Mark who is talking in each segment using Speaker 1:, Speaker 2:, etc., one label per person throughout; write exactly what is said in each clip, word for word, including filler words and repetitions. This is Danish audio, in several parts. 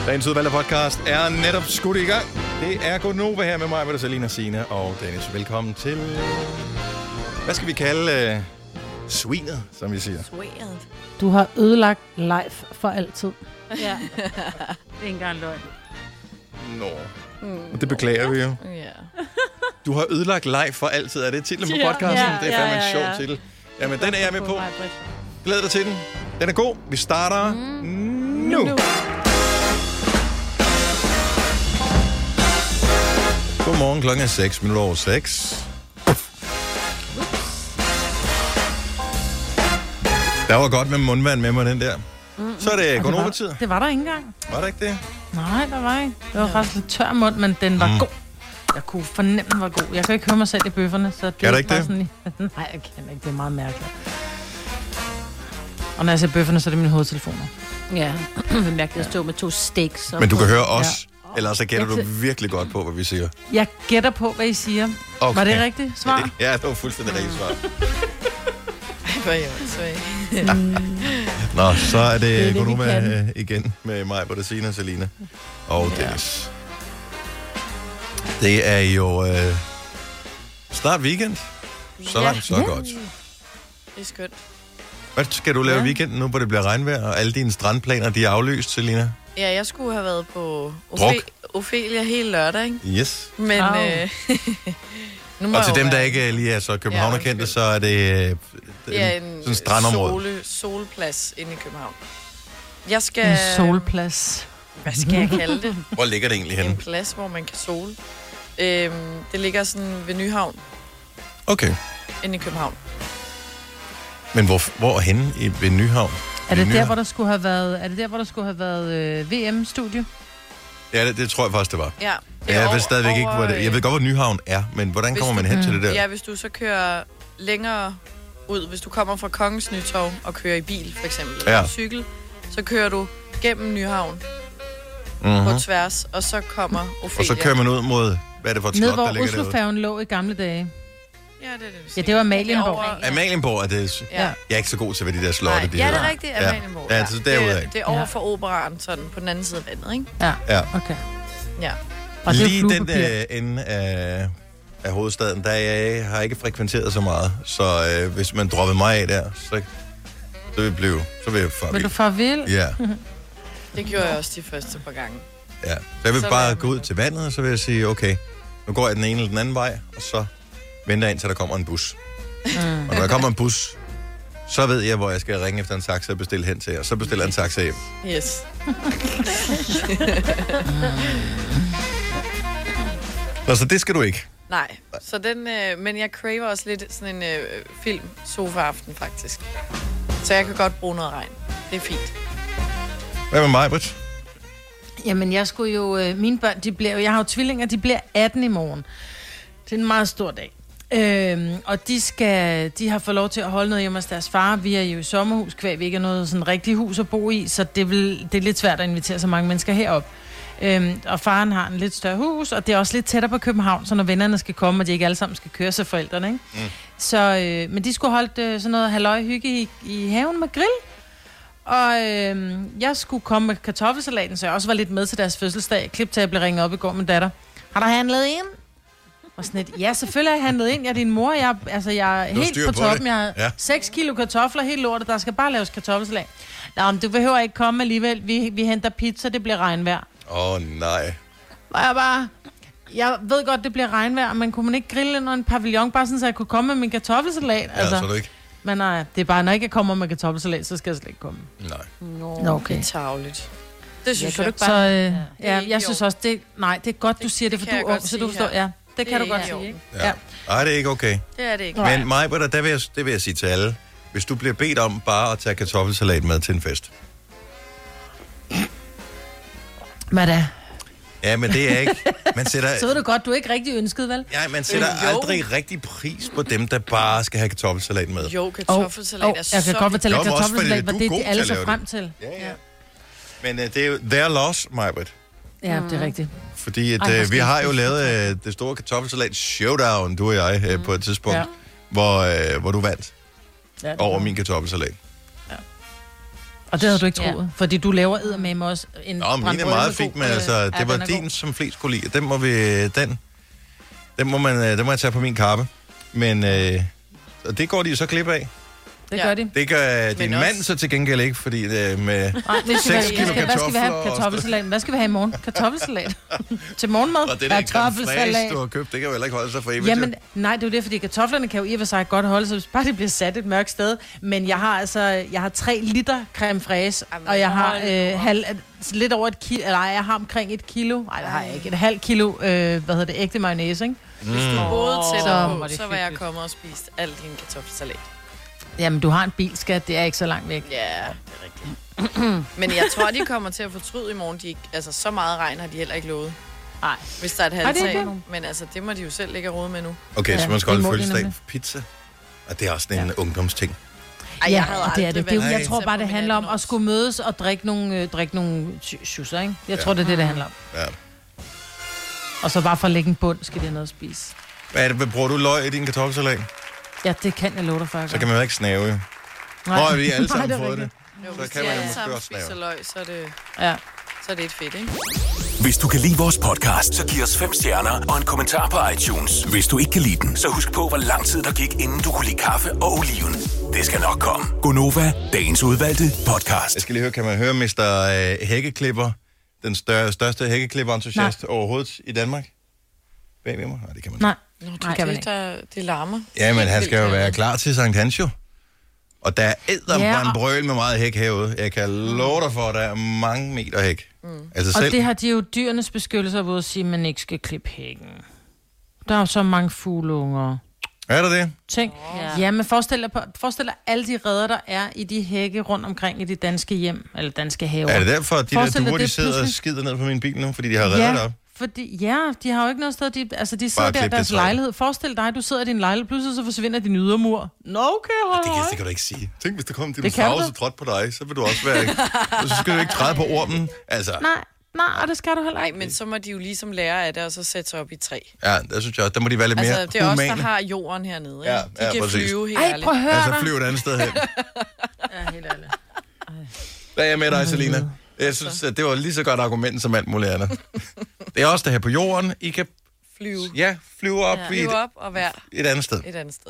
Speaker 1: Dagens udvalgte podcast er netop skudt i gang. Det er Gonova her med mig, med Selina, Signe og Dennis. Velkommen til... Hvad skal vi kalde... Uh... Svinet, som vi siger.
Speaker 2: Svinet.
Speaker 3: Du har ødelagt live for altid.
Speaker 2: Ja. Det er ikke engang løgn.
Speaker 1: Nå. Mm. Det beklager vi jo.
Speaker 2: Ja.
Speaker 1: Du har ødelagt live for altid. Er det titlen på
Speaker 2: Ja.
Speaker 1: podcasten?
Speaker 2: Ja,
Speaker 1: Det er fandme
Speaker 2: ja,
Speaker 1: en
Speaker 2: ja,
Speaker 1: sjov
Speaker 2: ja.
Speaker 1: titel. Jamen, den er jeg med på. Glæd dig til den. Den er god. Vi starter mm. nu. nu. Godmorgen, klokken er seks minutter over seks. Der var godt med mundvand med mig, den der. Mm, Så er det Gonova-tid.
Speaker 3: Det var der ikke engang.
Speaker 1: Var der ikke det?
Speaker 3: Nej, der var ikke. Det var ja. faktisk lidt tør mund, men den var mm. god. Jeg kunne fornemme, den var god. Jeg kan ikke høre mig selv i bøfferne, så det
Speaker 1: kan du ikke
Speaker 3: var
Speaker 1: det?
Speaker 3: Sådan... Nej, jeg kan ikke. Det er meget mærkeligt. Og når jeg ser bøfferne, så er det mine hovedtelefoner.
Speaker 2: Ja, det er mærkeligt at stå med to steaks.
Speaker 1: Men du kan høre os, ja. Eller så gætter
Speaker 3: Jeg
Speaker 1: du
Speaker 3: kan-
Speaker 1: virkelig godt på, hvad vi siger.
Speaker 3: Jeg gætter på, hvad I siger.
Speaker 1: Okay.
Speaker 3: Var det rigtigt svar?
Speaker 1: Ja, det var fuldstændig rigtigt svar.
Speaker 2: Ej, hvor er jeg åndssvag.
Speaker 1: Nå, så er
Speaker 3: Det er
Speaker 1: det
Speaker 3: det, vi
Speaker 1: Gonova
Speaker 3: kan.
Speaker 1: øh, igen med mig, Bertasina, Selina og
Speaker 2: Ja.
Speaker 1: Dennis. Det er jo øh, snart weekend. Så
Speaker 2: Ja.
Speaker 1: langt, så godt.
Speaker 2: Det er skønt.
Speaker 1: Hvad skal du lave i
Speaker 2: Ja.
Speaker 1: weekenden nu, hvor det bliver regnvejr, og alle dine strandplaner, de er aflyst, Selina?
Speaker 2: Ja, jeg skulle have været på
Speaker 1: Druk.
Speaker 2: Ophe- Ophelia hele lørdag, ikke?
Speaker 1: Yes.
Speaker 2: Men
Speaker 3: Au.
Speaker 2: øh, nu må
Speaker 1: Og til
Speaker 2: jeg jo
Speaker 1: dem, der
Speaker 2: være-
Speaker 1: ikke lige er så københavnerkendte,
Speaker 2: undskyld.
Speaker 1: så er det, øh, det
Speaker 2: Det er
Speaker 1: er
Speaker 2: en
Speaker 1: sådan en strandområde.
Speaker 2: sole, solplads inde i København. Jeg skal...
Speaker 3: En solplads.
Speaker 2: Hvad skal jeg kalde det?
Speaker 1: Hvor ligger det egentlig
Speaker 2: En
Speaker 1: henne?
Speaker 2: plads, hvor man kan sole. Øhm, det ligger sådan ved Nyhavn,
Speaker 1: Okay.
Speaker 2: inde i København.
Speaker 1: Men hvor, hvor henne i, ved Nyhavn?
Speaker 3: Er
Speaker 1: Ved
Speaker 3: det der,
Speaker 1: Nyhavn?
Speaker 3: hvor der skulle have været, er det der, hvor der skulle have været øh, V M-studie?
Speaker 1: Ja, det, det tror jeg faktisk, det var.
Speaker 2: Ja, det
Speaker 1: Ja,
Speaker 2: er
Speaker 1: jeg ved
Speaker 2: over-
Speaker 1: stadigvæk ikke, hvor det... Jeg ved godt, hvor Nyhavn er, men hvordan
Speaker 2: Hvis
Speaker 1: kommer man
Speaker 2: du-
Speaker 1: hen til det der?
Speaker 2: Ja, hvis du så kører længere ud, hvis du kommer fra Kongens Nytorv og kører i bil, for eksempel, eller
Speaker 1: Ja.
Speaker 2: på cykel, så kører du gennem Nyhavn
Speaker 1: Mm-hmm.
Speaker 2: på tværs, og så kommer Ophelia.
Speaker 1: Og så kører man ud mod... Hvad er det for et
Speaker 3: Ned,
Speaker 1: slot, der
Speaker 3: hvor
Speaker 1: ligger derude?
Speaker 3: Oslofærgen lå i gamle dage.
Speaker 2: Ja, det er det, du
Speaker 3: Ja,
Speaker 2: siger.
Speaker 3: det var Amalienborg.
Speaker 2: Det er over-
Speaker 1: Amalienborg er det...
Speaker 2: Ja.
Speaker 1: Jeg er ikke så god til, hvad de der slotte,
Speaker 2: Nej,
Speaker 1: de
Speaker 2: ja, det
Speaker 1: hedder.
Speaker 2: er rigtigt,
Speaker 1: Ja.
Speaker 2: Amalienborg.
Speaker 1: Ja, så derudad.
Speaker 2: Det, det er over
Speaker 3: Ja.
Speaker 2: for operaren, sådan på den anden side af vandet, ikke?
Speaker 3: Ja,
Speaker 1: Ja.
Speaker 3: okay.
Speaker 2: Ja.
Speaker 3: Og det er
Speaker 1: Lige
Speaker 3: jo
Speaker 1: den
Speaker 3: fluepapir.
Speaker 1: øh, ende af, af hovedstaden, der jeg har ikke frekventeret så meget. Så øh, hvis man droppede mig af der, så, så vil jeg blive... Så vil jeg far
Speaker 3: Vil du far vil?
Speaker 1: Ja,
Speaker 2: Det gjorde jeg også de første par gange.
Speaker 1: ja. Så jeg vil
Speaker 2: Så
Speaker 1: bare
Speaker 2: vil jeg
Speaker 1: gå ud
Speaker 2: med.
Speaker 1: til vandet, og så vil jeg sige, okay, nu går jeg den ene eller den anden vej, og så venter jeg ind, til der kommer en bus.
Speaker 3: Mm.
Speaker 1: Og når der kommer en bus, så ved jeg, hvor jeg skal ringe efter en taxa og bestille hen til, og så bestiller jeg en taxa hjem.
Speaker 2: Yes.
Speaker 1: Nå, så det skal du ikke.
Speaker 2: Nej, så den, øh, men jeg craver også lidt sådan en øh, film sofa-aften, faktisk. Så jeg kan godt bruge noget regn. Det er fint.
Speaker 1: Hvad med mig, Britt?
Speaker 3: Jamen, jeg skulle jo... Øh, mine børn, de bliver jo... Jeg har jo tvillinger, de bliver atten i morgen. Det er en meget stor dag. Øhm, og de skal... De har fået lov til at holde noget hjemme hos deres far. Vi er jo i sommerhus, kvæg vi ikke er noget sådan rigtigt hus at bo i, så det, vil, det er lidt svært at invitere så mange mennesker herop. Øhm, og faren har en lidt større hus, og det er også lidt tættere på København, så når vennerne skal komme, og de ikke alle sammen skal køre sig forældrene, ikke? Mm. Så, øh, men de skulle holde øh, sådan noget halløj hygge i, i haven med grill. Og øh, jeg skulle komme med kartoffelsalaten, så jeg også var lidt med til deres fødselsdag. Klip til, at jeg blev ringet op i går med datter. Har der handlet ind? Og sådan et, ja, selvfølgelig har jeg handlet ind. Jeg er din mor. Jeg, altså, jeg er
Speaker 1: Du har
Speaker 3: helt
Speaker 1: styr
Speaker 3: på
Speaker 1: på
Speaker 3: toppen.
Speaker 1: det.
Speaker 3: Jeg har
Speaker 1: Ja.
Speaker 3: seks kilo kartofler, helt lortet. Der skal bare laves kartoffelsalat. Nå, men du behøver ikke komme alligevel. Vi, vi henter pizza, det bliver regnvejr.
Speaker 1: Åh, oh, nej.
Speaker 3: Og jeg bare... Jeg ved godt, det bliver regnvejr, men kunne man ikke grille ind under en pavillon, bare sådan, så jeg kunne komme med min kartoffelsalat?
Speaker 1: Ja, altså. så er du ikke.
Speaker 3: Men nej, det er bare, når jeg ikke kommer med kartoffelsalat, så skal jeg slet ikke komme.
Speaker 1: Nej.
Speaker 2: Nå,
Speaker 3: Nå, okay.
Speaker 2: det er tarveligt. Det synes
Speaker 3: Ja,
Speaker 2: jeg.
Speaker 3: Så øh, ja,
Speaker 2: er ikke
Speaker 3: jeg
Speaker 2: i
Speaker 3: synes
Speaker 2: orden.
Speaker 3: også, det, nej, det er godt, du siger det, for
Speaker 2: det
Speaker 3: du
Speaker 2: kan
Speaker 3: er
Speaker 2: jeg
Speaker 3: ung,
Speaker 2: godt
Speaker 3: så du
Speaker 2: sige
Speaker 3: forstår,
Speaker 2: her.
Speaker 3: ja. Det,
Speaker 2: Det
Speaker 3: kan
Speaker 2: er
Speaker 3: du godt
Speaker 2: ikke i
Speaker 3: sige,
Speaker 2: orden.
Speaker 3: ikke?
Speaker 1: Ja. Nej, det er ikke okay.
Speaker 2: Det er det ikke.
Speaker 1: Men mig, der vil jeg, det vil jeg sige til alle. Hvis du bliver bedt om bare at tage kartoffelsalat med til en fest.
Speaker 3: Hvad da?
Speaker 1: Ja, men det er ikke... Man sætter,
Speaker 3: Så ved du godt, du er ikke rigtig ønsket, vel?
Speaker 1: ja, man sætter
Speaker 2: Jo.
Speaker 1: aldrig rigtig pris på dem, der bare skal have kartoffelsalat med.
Speaker 2: Jo, kartoffelsalat
Speaker 3: oh,
Speaker 2: er
Speaker 3: jeg
Speaker 2: så...
Speaker 3: kan godt fortælle, at
Speaker 1: Jo, men også fordi
Speaker 3: kartoffelsalat var
Speaker 1: du er
Speaker 3: det,
Speaker 1: god
Speaker 3: de
Speaker 1: til
Speaker 3: alle
Speaker 1: at
Speaker 3: så
Speaker 1: lave
Speaker 3: frem
Speaker 1: det.
Speaker 3: til.
Speaker 1: Ja, ja. Men uh, det er jo their loss, Majbrit.
Speaker 3: Ja, det er rigtigt.
Speaker 1: Fordi at,
Speaker 3: Ej, hvor
Speaker 1: uh,
Speaker 3: skal
Speaker 1: vi
Speaker 3: jeg
Speaker 1: har jo
Speaker 3: spise
Speaker 1: lavet uh, det store kartoffelsalat showdown, du og jeg, uh, på et tidspunkt,
Speaker 3: Ja.
Speaker 1: hvor, uh, hvor du vandt
Speaker 3: Ja, det
Speaker 1: over
Speaker 3: var-
Speaker 1: min kartoffelsalat.
Speaker 3: Ja. Og det havde du ikke troet,
Speaker 4: Ja.
Speaker 3: fordi du laver eddermame også en
Speaker 1: Nå, min er
Speaker 3: brandbrød
Speaker 1: meget
Speaker 3: med
Speaker 1: fint,
Speaker 3: god,
Speaker 1: men
Speaker 3: øh,
Speaker 1: altså,
Speaker 3: ja,
Speaker 1: det var
Speaker 3: den er
Speaker 1: din,
Speaker 3: god.
Speaker 1: som flest kunne lide. Den må vi, den, den må man, den må jeg tage på min kappe. Men øh, og det går de jo så klip af.
Speaker 3: Det
Speaker 2: Ja.
Speaker 3: gør de.
Speaker 1: Det gør din
Speaker 2: også-
Speaker 1: mand så til gengæld ikke, fordi det
Speaker 3: Nej,
Speaker 1: med
Speaker 3: det skal
Speaker 1: seks
Speaker 3: være,
Speaker 1: kilo
Speaker 3: hvad, skal, hvad skal vi have?
Speaker 1: kartofler og-
Speaker 3: Kartoffelsalat. Hvad skal vi have i morgen? Kartoffelsalat. Til morgenmad?
Speaker 1: og det der creme
Speaker 3: Kartoffelsalat.
Speaker 1: fraiche, du har købt, det kan jo heller ikke holde sig for evigt.
Speaker 3: Jamen, nej, det er jo det, fordi kartoflerne kan jo i og for sig godt holde sig, hvis bare det bliver sat et mørkt sted. Men jeg har altså, jeg har tre liter creme fraiche,
Speaker 2: Jamen,
Speaker 3: og jeg har
Speaker 2: hold
Speaker 3: øh, halv, lidt over et kilo, eller jeg har omkring et kilo, nej, det har jeg ikke, et halvt kilo, øh, hvad hedder det, ægte mayonnaise, ikke?
Speaker 2: Hvis du boede
Speaker 3: Så
Speaker 2: tættere
Speaker 3: var
Speaker 2: på,
Speaker 3: det
Speaker 2: så var jeg
Speaker 3: hyggeligt.
Speaker 2: kommet og spist al din kartoffelsalat.
Speaker 3: Jamen, du har en bil, skat, det er ikke så langt væk.
Speaker 2: Ja, det er rigtigt. Men jeg tror, de kommer til at fortryde i morgen. De ikke, altså, så meget regn har de heller ikke lovet.
Speaker 4: Nej.
Speaker 2: Hvis der er et
Speaker 3: Har de
Speaker 2: halvt
Speaker 3: ikke
Speaker 2: tag.
Speaker 3: det?
Speaker 2: Men altså, det må de jo selv ligge og rode med nu.
Speaker 1: Okay, så
Speaker 3: Ja,
Speaker 1: man skal holde
Speaker 3: det må de
Speaker 1: fødselsdag
Speaker 3: nemlig.
Speaker 1: for pizza. Og det er også en ungdomsting.
Speaker 2: Ej,
Speaker 3: Ja,
Speaker 2: jeg havde
Speaker 3: og det er
Speaker 2: aldrig
Speaker 3: det. det er, jo-
Speaker 2: været
Speaker 3: jeg
Speaker 2: til
Speaker 3: tror
Speaker 2: pizza
Speaker 3: bare,
Speaker 2: på
Speaker 3: det
Speaker 2: min
Speaker 3: handler om
Speaker 2: atten
Speaker 3: at skulle mødes og drikke nogle, øh, drikke nogle schusser, ikke? Jeg tror, det er det, det handler om.
Speaker 1: Ja.
Speaker 3: Og så bare for at lægge en bund, skal de have noget at spise.
Speaker 1: Hvad er det, hvad bruger du løg i din kartoffelsalat?
Speaker 3: Ja, det kan jeg love dig for.
Speaker 1: Så kan man jo ikke snave, jo.
Speaker 3: Nej.
Speaker 1: Nå, vi alle sammen
Speaker 3: Nej, det er
Speaker 1: fået det.
Speaker 3: rigtigt.
Speaker 2: Jo,
Speaker 1: Så
Speaker 2: hvis
Speaker 1: kan
Speaker 2: de
Speaker 1: man jo
Speaker 2: alle
Speaker 1: måske
Speaker 2: sammen
Speaker 1: også
Speaker 2: spiser
Speaker 1: lave.
Speaker 2: løg, så er det,
Speaker 3: Ja.
Speaker 2: så er det et fedt, ikke?
Speaker 5: Hvis du kan lide vores podcast, så giv os fem stjerner og en kommentar på iTunes. Hvis du ikke kan lide den, så husk på, hvor lang tid der gik, inden du kunne lide kaffe og oliven. Det skal nok komme. Gonova, dagens udvalgte podcast.
Speaker 1: Jeg skal lige høre, kan man høre mister øh, Hækkeklipper, den større, største hækkeklipper-entusiast overhovedet i Danmark? Bag ved mig? Nej, det kan man
Speaker 3: Nej,
Speaker 2: Nå, det,
Speaker 3: Nej, kan man
Speaker 2: det, der, det larmer.
Speaker 1: Ja, men
Speaker 2: Helt
Speaker 1: han skal jo
Speaker 2: vildt
Speaker 1: være
Speaker 2: herinde.
Speaker 1: klar til Sankt Hans jo. Og der er edderm
Speaker 3: Ja,
Speaker 1: ja, en
Speaker 3: og-
Speaker 1: brøl med meget hæk herude. Jeg kan love dig for, at der er mange meter hæk. Mm. Altså
Speaker 3: og
Speaker 1: selv...
Speaker 3: det har de jo dyrenes beskyttelse ved at sige, at man ikke skal klippe hækken. Der er jo så mange fugleunger.
Speaker 1: Er der det?
Speaker 3: Tænk.
Speaker 4: Ja.
Speaker 3: Ja, men forestil dig, på, forestil dig alle de redder, der er i de hække rundt omkring i de danske hjem, eller danske haver.
Speaker 1: Er det derfor, at de der
Speaker 3: Forestil dig,
Speaker 1: duer, de
Speaker 3: det
Speaker 1: sidder og
Speaker 3: pludselig-
Speaker 1: skider ned på min bil nu, fordi de har reddet
Speaker 3: Ja,
Speaker 1: det op?
Speaker 3: fordi, ja, de har jo ikke noget sted, de, altså de sidder
Speaker 1: klip
Speaker 3: der i
Speaker 1: det
Speaker 3: deres
Speaker 1: træ.
Speaker 3: lejlighed. Forestil dig, du sidder i din lejlighed, pludselig så forsvinder din ydermur. Nå, okay, hold
Speaker 1: Det kan,
Speaker 3: øje.
Speaker 1: det kan du ikke sige. Tænk, hvis der kom en
Speaker 3: Det kan
Speaker 1: dinosaurus
Speaker 3: du.
Speaker 1: og trådte på dig, så vil du også være... så skal du ikke træde på ormen. Altså,
Speaker 3: Nej, nej, og det skal du heller
Speaker 2: Nej,
Speaker 3: ikke.
Speaker 2: men så må de jo ligesom lære af det, og så sætte sig op i et træ.
Speaker 1: ja, der synes jeg også, der må de være lidt mere
Speaker 2: Altså, det er os, der
Speaker 1: humane.
Speaker 2: har jorden hernede, ikke?
Speaker 1: Ja,
Speaker 2: De
Speaker 1: ja,
Speaker 2: kan
Speaker 1: præcis.
Speaker 2: flyve helt
Speaker 3: Ej,
Speaker 2: ærligt.
Speaker 3: prøv at høre
Speaker 1: Altså,
Speaker 3: dig.
Speaker 1: flyv et andet sted hen.
Speaker 3: Ja, helt ærligt.
Speaker 1: Hvad er jeg med dig, Selina? Jeg synes, at det var lige så godt argument som alt muligt andet. Det er også der her på jorden. I kan
Speaker 2: Flyve.
Speaker 1: ja, flyve op,
Speaker 2: Ja.
Speaker 1: i
Speaker 2: Flyve
Speaker 1: et,
Speaker 2: op og være
Speaker 1: et andet sted.
Speaker 2: et andet sted.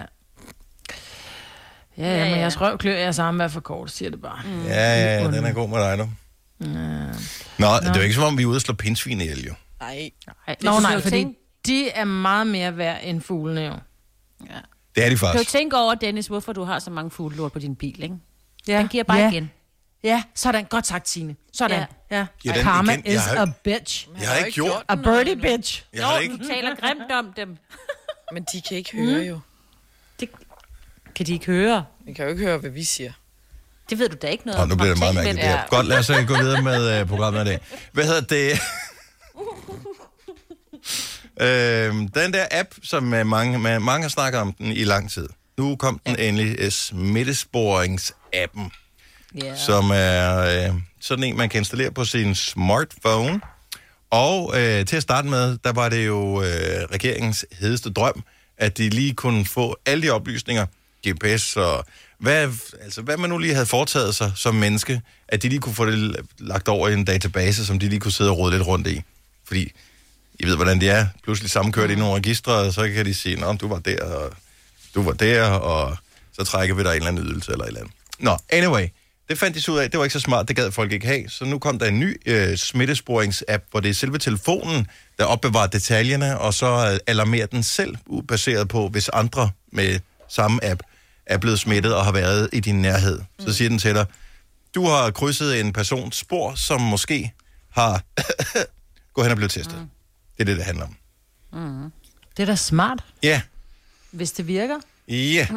Speaker 3: Ja, ja,
Speaker 4: Ja,
Speaker 3: men
Speaker 4: ja.
Speaker 3: jeres røv klør jeres arme er for kort, siger det bare. Mm.
Speaker 1: Ja, ja, ja, den er god med dig nu. Nå, Nå, det er jo ikke som om, vi er ude og slå pindsvin ihjel, jo.
Speaker 2: Nej.
Speaker 4: Ej,
Speaker 3: Nå,
Speaker 4: du
Speaker 3: nej,
Speaker 4: kan jo
Speaker 3: fordi
Speaker 4: tænke-
Speaker 3: de er meget mere værd end fuglene jo.
Speaker 1: Det er de
Speaker 4: Du kan jo
Speaker 1: faktisk.
Speaker 4: tænke over, Dennis, hvorfor du har så mange fuglelort på din bil, ikke?
Speaker 3: Ja.
Speaker 4: Den giver bare
Speaker 3: ja.
Speaker 4: igen.
Speaker 3: Ja, sådan. Godt sagt, Signe. Sådan. Ja.
Speaker 1: Giver den
Speaker 3: Karma
Speaker 1: igen? Jeg
Speaker 3: is
Speaker 1: har-
Speaker 3: a bitch.
Speaker 1: Jeg har ikke gjort...
Speaker 3: A birdie bitch.
Speaker 1: Jeg har ikke...
Speaker 4: Du taler grimt om dem.
Speaker 2: Men de kan ikke høre jo.
Speaker 4: Det kan de ikke høre.
Speaker 2: De kan jo ikke høre, hvad vi siger.
Speaker 4: Det ved du da ikke noget
Speaker 1: Nå,
Speaker 4: om.
Speaker 1: nu bliver det meget
Speaker 4: Tænk,
Speaker 1: mærkeligt.
Speaker 4: men-
Speaker 1: Det er. Godt, lad os uh, gå videre med uh, programmet i dag. Hvad hedder det? øhm, den der app, som uh, mange, man, mange har snakket om den i lang tid. Nu kom den endelig, uh, smittesporings-appen,
Speaker 4: Ja.
Speaker 1: som er uh, sådan en, man kan installere på sin smartphone. Og øh, til at starte med, der var det jo øh, regeringens hedeste drøm, at de lige kunne få alle de oplysninger, G P S og hvad, altså, hvad man nu lige havde foretaget sig som menneske, at de lige kunne få det lagt over i en database, som de lige kunne sidde og rode lidt rundt i. Fordi, I ved, hvordan det er. Pludselig sammenkørt i nogle registre, og så kan de sige, nå, du var der, og du var der, og så trækker vi dig en eller anden ydelse eller et eller andet. Nå, anyway. Det fandt de så ud af, det var ikke så smart, det gad folk ikke have. Så nu kom der en ny øh, smittesporings-app, hvor det er selve telefonen, der opbevarer detaljerne, og så øh, alarmerer den selv, baseret på, hvis andre med samme app er blevet smittet og har været i din nærhed. Så siger den til dig, du har krydset en persons spor, som måske har gået hen og blevet testet. Mm. Det er det, det handler om.
Speaker 3: Mm. Det er da smart,
Speaker 1: Ja,
Speaker 3: hvis det virker.
Speaker 1: ja.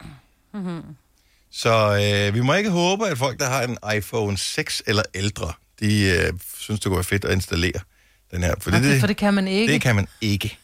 Speaker 1: Så øh, vi må ikke håbe, at folk, der har en iPhone seks eller ældre, de øh, synes, det kunne være fedt at installere den her. For,
Speaker 3: Okay,
Speaker 1: det,
Speaker 3: for det kan man ikke.
Speaker 1: det kan man ikke.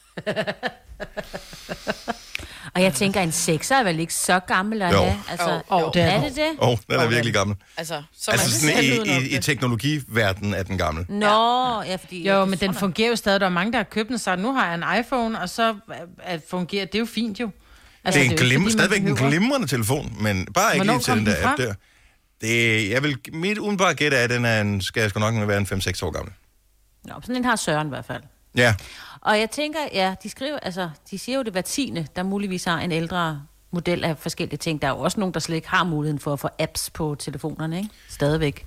Speaker 4: Og jeg tænker, en sekser er vel ikke så gammel at
Speaker 1: Jo.
Speaker 4: have? Altså,
Speaker 2: Jo,
Speaker 3: jo, det er
Speaker 4: er
Speaker 3: den.
Speaker 4: det det?
Speaker 1: Åh, oh, den er virkelig gammel.
Speaker 2: Altså, så
Speaker 1: Altså
Speaker 2: man
Speaker 1: sådan
Speaker 2: selv
Speaker 1: i,
Speaker 2: udelukke
Speaker 1: i, i
Speaker 2: det.
Speaker 1: teknologiverdenen er den gammel.
Speaker 4: Nå, ja, fordi...
Speaker 3: Jo, men den fungerer jo stadig. Der er mange, der har købt den, så nu har jeg en iPhone, og så at fungerer det er jo fint jo. Altså,
Speaker 1: Det er en
Speaker 3: jo ikke,
Speaker 1: glim,
Speaker 3: fordi man
Speaker 1: stadigvæk en
Speaker 3: behøver-
Speaker 1: glimrende telefon, men bare ikke
Speaker 3: Hvornår
Speaker 1: lige til
Speaker 3: kom
Speaker 1: den
Speaker 3: den
Speaker 1: der
Speaker 3: frem?
Speaker 1: app der. Det, jeg vil, mit udenbare gæt er, at den er en, skal jeg sgu nok være en fem seks år gammel.
Speaker 4: Nå, sådan en har Søren i hvert fald.
Speaker 1: Ja.
Speaker 4: Og jeg tænker, ja, de skriver, altså, de siger jo det hver tiende, der muligvis har en ældre model af forskellige ting. Der er jo også nogen, der slet ikke har muligheden for at få apps på telefonerne, ikke? Stadigvæk.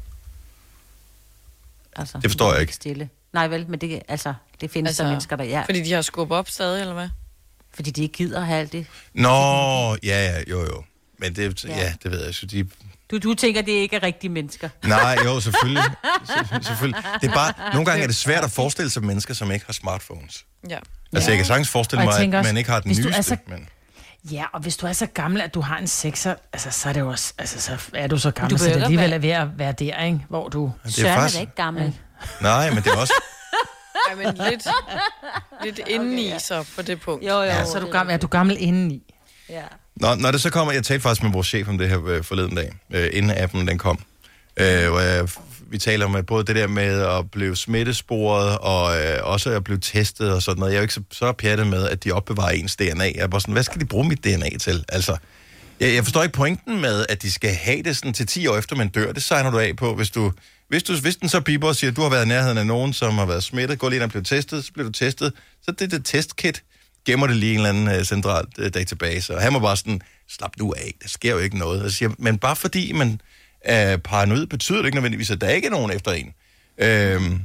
Speaker 4: Altså,
Speaker 1: det forstår jeg ikke.
Speaker 4: Stille. Nej vel, men det, altså, det findes altså, der mennesker, der... Ja.
Speaker 2: Fordi de har skubbet op stadig, eller hvad?
Speaker 4: Fordi de ikke gider at have alt det.
Speaker 1: Nå, ja, ja, jo, jo. Men det, ja. ja, det ved jeg. Så de...
Speaker 4: du, du tænker, det ikke er rigtige mennesker?
Speaker 1: Nej, jo, selvfølgelig. selvfølgelig. Det er bare, nogle gange er det svært at forestille sig mennesker, som ikke har smartphones.
Speaker 2: Ja.
Speaker 1: Altså, jeg kan sagtens forestille mig,
Speaker 3: tænker
Speaker 1: at
Speaker 3: også,
Speaker 1: man ikke har den nyeste. Så... Men...
Speaker 3: Ja, og hvis du er så gammel, at du har en sekser, altså, så er det jo også, altså, så er du så gammel,
Speaker 4: Du
Speaker 3: så det
Speaker 4: behøver
Speaker 3: alligevel
Speaker 4: være-
Speaker 3: er ved at være der, ikke? Hvor du...
Speaker 1: Det
Speaker 4: Søren er
Speaker 1: faktisk...
Speaker 4: da ikke gammel.
Speaker 1: Nej, men det er også...
Speaker 2: Ej, men lidt, lidt indeni okay, så på det punkt.
Speaker 4: Jo, jo.
Speaker 3: Ja, så er du gammel, er du gammel indeni.
Speaker 4: Ja.
Speaker 1: Nå, når det så kommer... Jeg talte faktisk med vores chef om det her øh, forleden dag, øh, inden appen den kom. Øh, hvor jeg, vi taler om både det der med at blive smittesporet, og øh, også at blive testet og sådan noget. Jeg er jo ikke så, så pjattet med, at de opbevarer ens D N A. Jeg er bare sådan, hvad skal de bruge mit D N A til? Altså, jeg, jeg forstår ikke pointen med, at de skal have det sådan til ti år efter, man dør. Det signer du af på, hvis du... Hvis, du, hvis den så piper og siger, at du har været i nærheden af nogen, som har været smittet, gå lige ind og blive testet, så bliver du testet. Så det det testkit, gemmer det lige i en eller anden uh, central uh, database. Og han må bare sådan, slap nu af, der sker jo ikke noget. Jeg siger, men bare fordi man er paranoid, betyder det ikke nødvendigvis, at der ikke er nogen efter en. Øhm,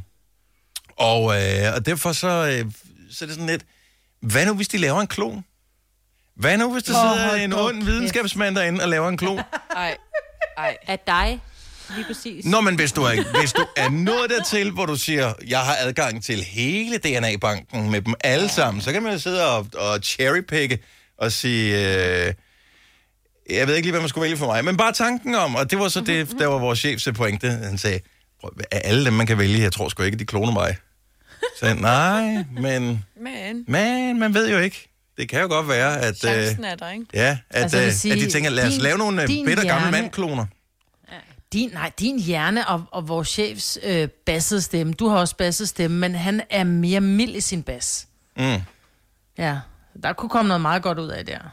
Speaker 1: og, øh, og derfor så, øh, så er det sådan lidt, hvad nu hvis de laver en klon? Hvad nu hvis der
Speaker 3: Åh,
Speaker 1: sidder
Speaker 3: hold
Speaker 1: en
Speaker 3: da
Speaker 1: ond videnskabsmand derinde og laver en klon?
Speaker 2: Ej, ej.
Speaker 4: Af dig, lige præcis.
Speaker 1: Nå, men hvis du, er, hvis du er nået dertil, hvor du siger, jeg har adgang til hele D N A-banken med dem alle sammen, så kan man jo sidde og, og cherrypicke og sige, øh, jeg ved ikke lige, hvad man skulle vælge for mig, men bare tanken om, og det var så det, der var vores chefs pointe, han sagde, af alle dem, man kan vælge, jeg tror sgu ikke, de kloner mig. Så jeg, nej, men,
Speaker 2: Men
Speaker 1: men man ved jo ikke. Det kan jo godt være, at, øh,
Speaker 2: chancen er der, ikke?
Speaker 1: ja, at,
Speaker 3: Altså, jeg vil
Speaker 1: øh,
Speaker 3: sige,
Speaker 1: at de tænker, lad os
Speaker 3: din-
Speaker 1: lave nogle øh,
Speaker 3: din
Speaker 1: bitter gamle
Speaker 3: hjerne-
Speaker 1: mandkloner.
Speaker 3: Din, nej, din hjerne og, og vores chefs øh, bassede stemme, du har også basset stemme, men han er mere mild i sin bas.
Speaker 1: Mm.
Speaker 3: Ja, der kunne komme noget meget godt ud af det her.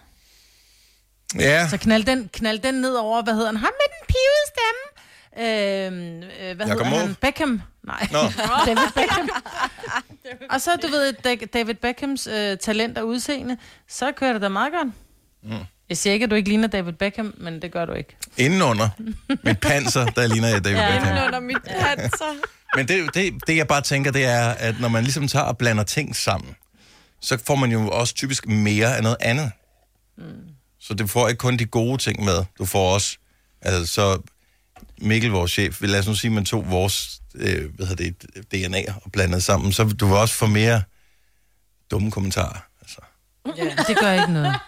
Speaker 1: Ja,
Speaker 3: Så knald den, knald den ned over, hvad hedder han? Ham med den pivede stemme. Øh, øh, hvad
Speaker 1: Jacob
Speaker 3: hedder han?
Speaker 1: Måb?
Speaker 3: Beckham? Nej,
Speaker 1: Nå.
Speaker 3: David Beckham. Og så, du ved, Da- David Beckhams øh, talent og udseende, så kører det da meget godt. Mm. Jeg siger ikke, at du ikke ligner David Beckham, men det gør du ikke.
Speaker 1: indenunder mit panser, der ligner jeg David Beckham.
Speaker 2: Inden under mit panser.
Speaker 1: Men det, det, det, jeg bare tænker, det er, at når man ligesom tager og blander ting sammen, så får man jo også typisk mere af noget andet. Mm. Så du får ikke kun de gode ting med. Du får også, altså så Mikkel, vores chef, lad os nu sige, at man tog vores øh, hvad hedder det, D N A og blandede sammen, så du vil også få mere dumme kommentarer. Altså.
Speaker 2: Ja.
Speaker 3: Det gør ikke noget.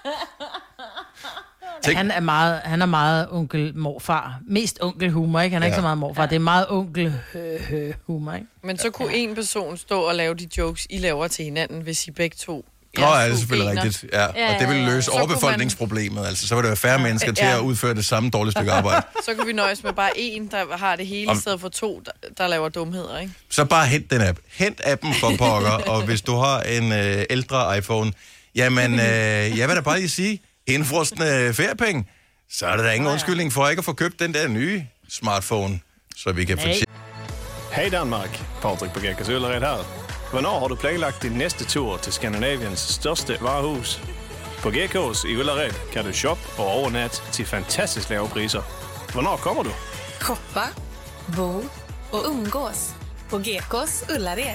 Speaker 1: Tænk-
Speaker 3: Han er meget, han er meget onkel morfar. Mest onkel humor, ikke? Han er ja. ikke så meget morfar. Det er meget onkel øh, øh, humor, ikke?
Speaker 2: Men så kunne en person stå og lave de jokes, I laver til hinanden, hvis I begge to...
Speaker 1: Nå, ja, det er selvfølgelig
Speaker 2: gener.
Speaker 1: rigtigt. Ja. Og det vil løse
Speaker 2: Så kunne
Speaker 1: overbefolkningsproblemet. Altså, så vil der være færre mennesker til
Speaker 2: Ja.
Speaker 1: at udføre det samme dårlige stykke arbejde.
Speaker 2: Så kan vi nøjes med bare en, der har det hele,
Speaker 1: Om-
Speaker 2: i stedet for to, der, der laver dumheder, ikke?
Speaker 1: Så bare hent den app. Hent appen for pokker, og hvis du har en øh, ældre iPhone, jamen, øh, jeg vil da bare lige sige, indfrostende feriepenge, så er der da ingen undskyldning for ikke at få købt den der nye smartphone, så vi kan få tjent.
Speaker 6: Hej Danmark, Patrick på Gækkers Øllered her. Hvornår har du planlagt din næste tur til Skandinaviens største varehus? På G K's i Ullared kan du shoppe og overnatte til fantastisk lave priser. Hvornår kommer du?
Speaker 7: Shoppa, bo och umgås på G K's Ullared.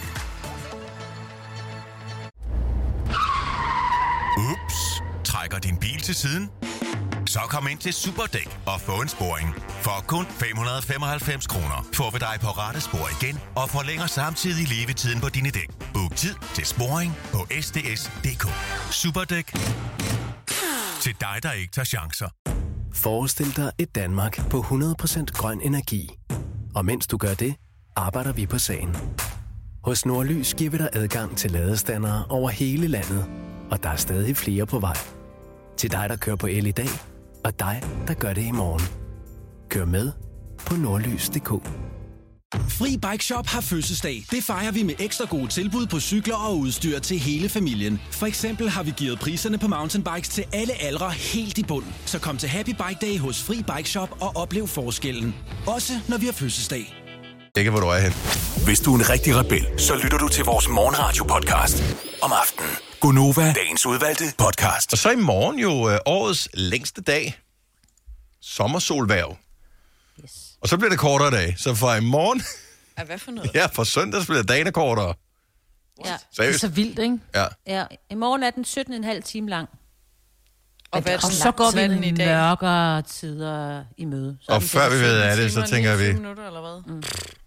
Speaker 8: Ups, trækker din bil til siden? Så kom ind til Superdæk og få en sporing. For kun fem hundrede og femoghalvfems kroner får vi dig på rette spor igen og forlænger samtidig levetiden på dine dæk. Book tid til sporing på s d s punktum d k. Superdæk. Til dig, der ikke tager chancer.
Speaker 9: Forestil dig et Danmark på hundrede procent grøn energi. Og mens du gør det, arbejder vi på sagen. Hos Nordlys giver vi dig adgang til ladestandere over hele landet, og der er stadig flere på vej. Til dig, der kører på el i dag, og dig, der gør det i morgen. Kør med på nordlys punktum d k.
Speaker 10: Fri Bike Shop har fødselsdag. Det fejrer vi med ekstra gode tilbud på cykler og udstyr til hele familien. For eksempel har vi givet priserne på mountainbikes til alle aldre helt i bund. Så kom til Happy Bike Day hos Fri Bike Shop og oplev forskellen. Også når vi har fødselsdag.
Speaker 1: Ikke hvor du er hen.
Speaker 5: Hvis du er en rigtig rebel, så lytter du til vores morgenradio-podcast om aftenen. Gonova, dagens udvalgte podcast.
Speaker 1: Og så i morgen jo øh, årets længste dag. Sommersolværv.
Speaker 4: Yes.
Speaker 1: Og så bliver det kortere dag. Så fra i morgen...
Speaker 2: Ja, hvad for noget?
Speaker 1: Ja, fra søndag bliver dagene kortere.
Speaker 4: Ja.
Speaker 3: Det er
Speaker 1: Seriøst?
Speaker 3: så vildt, ikke?
Speaker 1: Ja.
Speaker 4: Ja, i morgen er den sytten komma fem time lang.
Speaker 2: Og, hvad,
Speaker 4: Og så går vi
Speaker 2: hvad er den i
Speaker 4: i
Speaker 2: dag?
Speaker 4: mørkere tider i møde. Så er
Speaker 1: Og
Speaker 4: den
Speaker 1: før vi ved af det, så
Speaker 2: Timer,
Speaker 1: tænker vi...
Speaker 2: niogtyve minutter, eller hvad?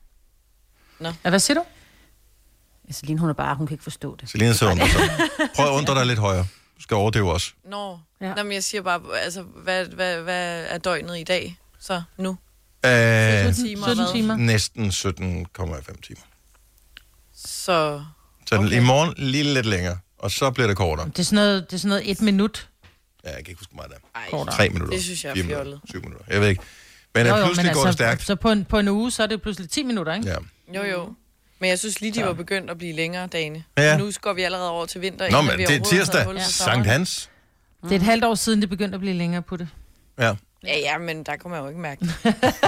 Speaker 3: Ja, hvad siger du?
Speaker 4: Celine, hun er bare, hun kan ikke forstå det.
Speaker 1: Selina så undrer sig. Prøv at undre dig lidt højere. Du skal overdøve også.
Speaker 2: Nå,
Speaker 3: Ja.
Speaker 2: Nå men jeg siger bare, altså, hvad, hvad, hvad er døgnet i dag? Så nu?
Speaker 1: Øh,
Speaker 2: sytten timer,
Speaker 3: sytten
Speaker 2: hvad?
Speaker 3: timer.
Speaker 1: næsten sytten komma fem timer.
Speaker 2: Så...
Speaker 1: Så okay.
Speaker 2: Okay.
Speaker 1: i morgen lige lidt længere, og så bliver det kortere.
Speaker 3: Det er sådan noget, det er sådan noget et minut.
Speaker 1: Ja, jeg kan ikke huske meget af det.
Speaker 2: Ej,
Speaker 3: Kortere.
Speaker 1: Tre minutter.
Speaker 2: Det synes jeg er
Speaker 1: fire minutter,
Speaker 2: fjollet.
Speaker 1: syv minutter. Jeg ved ikke. Men jo,
Speaker 3: Jo,
Speaker 1: jo,
Speaker 3: jo,
Speaker 1: pludselig
Speaker 3: men
Speaker 1: går det
Speaker 3: altså,
Speaker 1: stærkt.
Speaker 3: Så på en, på en uge, så er det pludselig ti minutter, ikke?
Speaker 1: Ja.
Speaker 2: Jo, jo. Men jeg synes lige, de var begyndt at blive længere dagene.
Speaker 1: Ja.
Speaker 2: Nu går vi allerede over til vinter.
Speaker 1: Nå,
Speaker 2: inden
Speaker 1: men
Speaker 2: vi
Speaker 1: det er
Speaker 2: overhovedet har
Speaker 1: tirsdag.
Speaker 2: hul på
Speaker 1: Ja.
Speaker 2: sommeren.
Speaker 1: Sankt Hans.
Speaker 3: Det er et halvt år siden, det begyndte at blive længere på det.
Speaker 1: Ja.
Speaker 2: Ja, ja, men der kunne man jo ikke mærke det.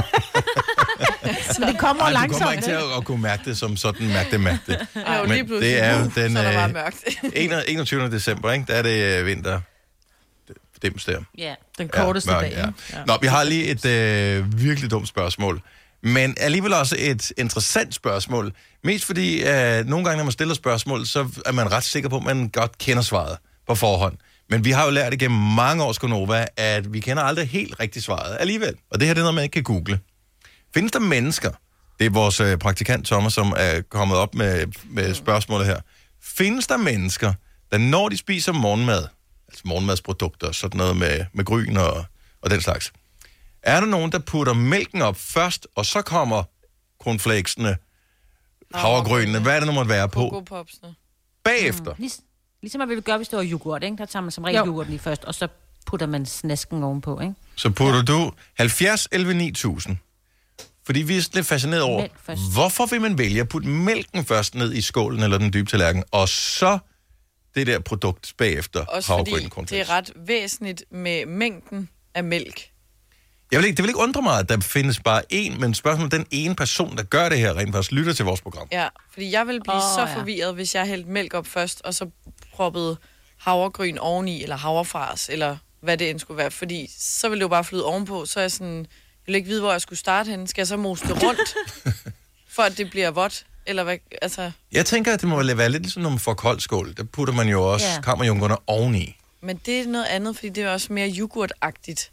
Speaker 3: Men det kommer
Speaker 1: Ej, du
Speaker 3: langsomt.
Speaker 1: kommer ikke til at, at kunne mærke det som sådan, mærke det, mærke det.
Speaker 2: Jo, lige
Speaker 1: Men
Speaker 2: pludselig,
Speaker 1: det er jo
Speaker 2: uh,
Speaker 1: den
Speaker 2: så er der bare
Speaker 1: øh,
Speaker 2: mørkt.
Speaker 1: enogtyvende december, ikke? Der er det øh, vinter. Dims der.
Speaker 4: Ja.
Speaker 3: Den korteste
Speaker 1: mørk,
Speaker 3: dag.
Speaker 1: ja.
Speaker 3: ikke? Ja.
Speaker 1: Nå, vi har lige et øh, virkelig dumt spørgsmål. Men alligevel også et interessant spørgsmål. Mest fordi, øh, nogle gange, når man stiller spørgsmål, så er man ret sikker på, at man godt kender svaret på forhånd. Men vi har jo lært igennem mange års Gonova, at vi kender aldrig helt rigtigt svaret alligevel. Og det her det er noget, man ikke kan google. Findes der mennesker, det er vores øh, praktikant Thomas, som er kommet op med, med spørgsmålet her. Findes der mennesker, der når de spiser morgenmad, altså morgenmadsprodukter, sådan noget med, med gryn og, og den slags, er der nogen, der putter mælken op først, og så kommer cornflakesene, havregrynene, hvad er det nu måtte være på,
Speaker 2: Kokopopsene.
Speaker 1: bagefter?
Speaker 4: Lig, ligesom man ville gøre, hvis det var yoghurt, ikke? Der tager man som regel
Speaker 3: Jo.
Speaker 4: yoghurten lige først, og så putter man snasken ovenpå, ikke?
Speaker 1: Så putter du halvfjerds elleve ni tusind. Fordi vi er lidt fascineret over,
Speaker 4: Mælk først.
Speaker 1: hvorfor vil man vælge at putte mælken først ned i skålen eller den dybe tallerken, og så det der produkt bagefter,
Speaker 2: Også
Speaker 1: havregryn
Speaker 2: fordi
Speaker 1: og cornflakes.
Speaker 2: det er ret væsentligt med mængden af mælk.
Speaker 1: Jeg vil ikke, det vil ikke undre mig, at der findes bare én, men spørgsmålet er den ene person, der gør det her, rent faktisk lytter til vores program.
Speaker 2: Ja, fordi jeg ville blive
Speaker 4: Åh,
Speaker 2: oh, så
Speaker 4: ja.
Speaker 2: forvirret, hvis jeg hældte mælk op først, og så proppede havregryn oveni, eller havrefars, eller hvad det end skulle være. Fordi så ville det jo bare flyde ovenpå, så er jeg sådan, jeg ville ikke vide, hvor jeg skulle starte henne. Skal jeg så mose det rundt, for at det bliver vådt? Eller hvad, altså...
Speaker 1: Jeg tænker, at det må være lidt ligesom, når man får kold skål. Der putter man jo også
Speaker 4: Ja.
Speaker 1: kammerjunkerne oveni.
Speaker 2: Men det er noget andet, fordi det er også mere yoghurtagtigt.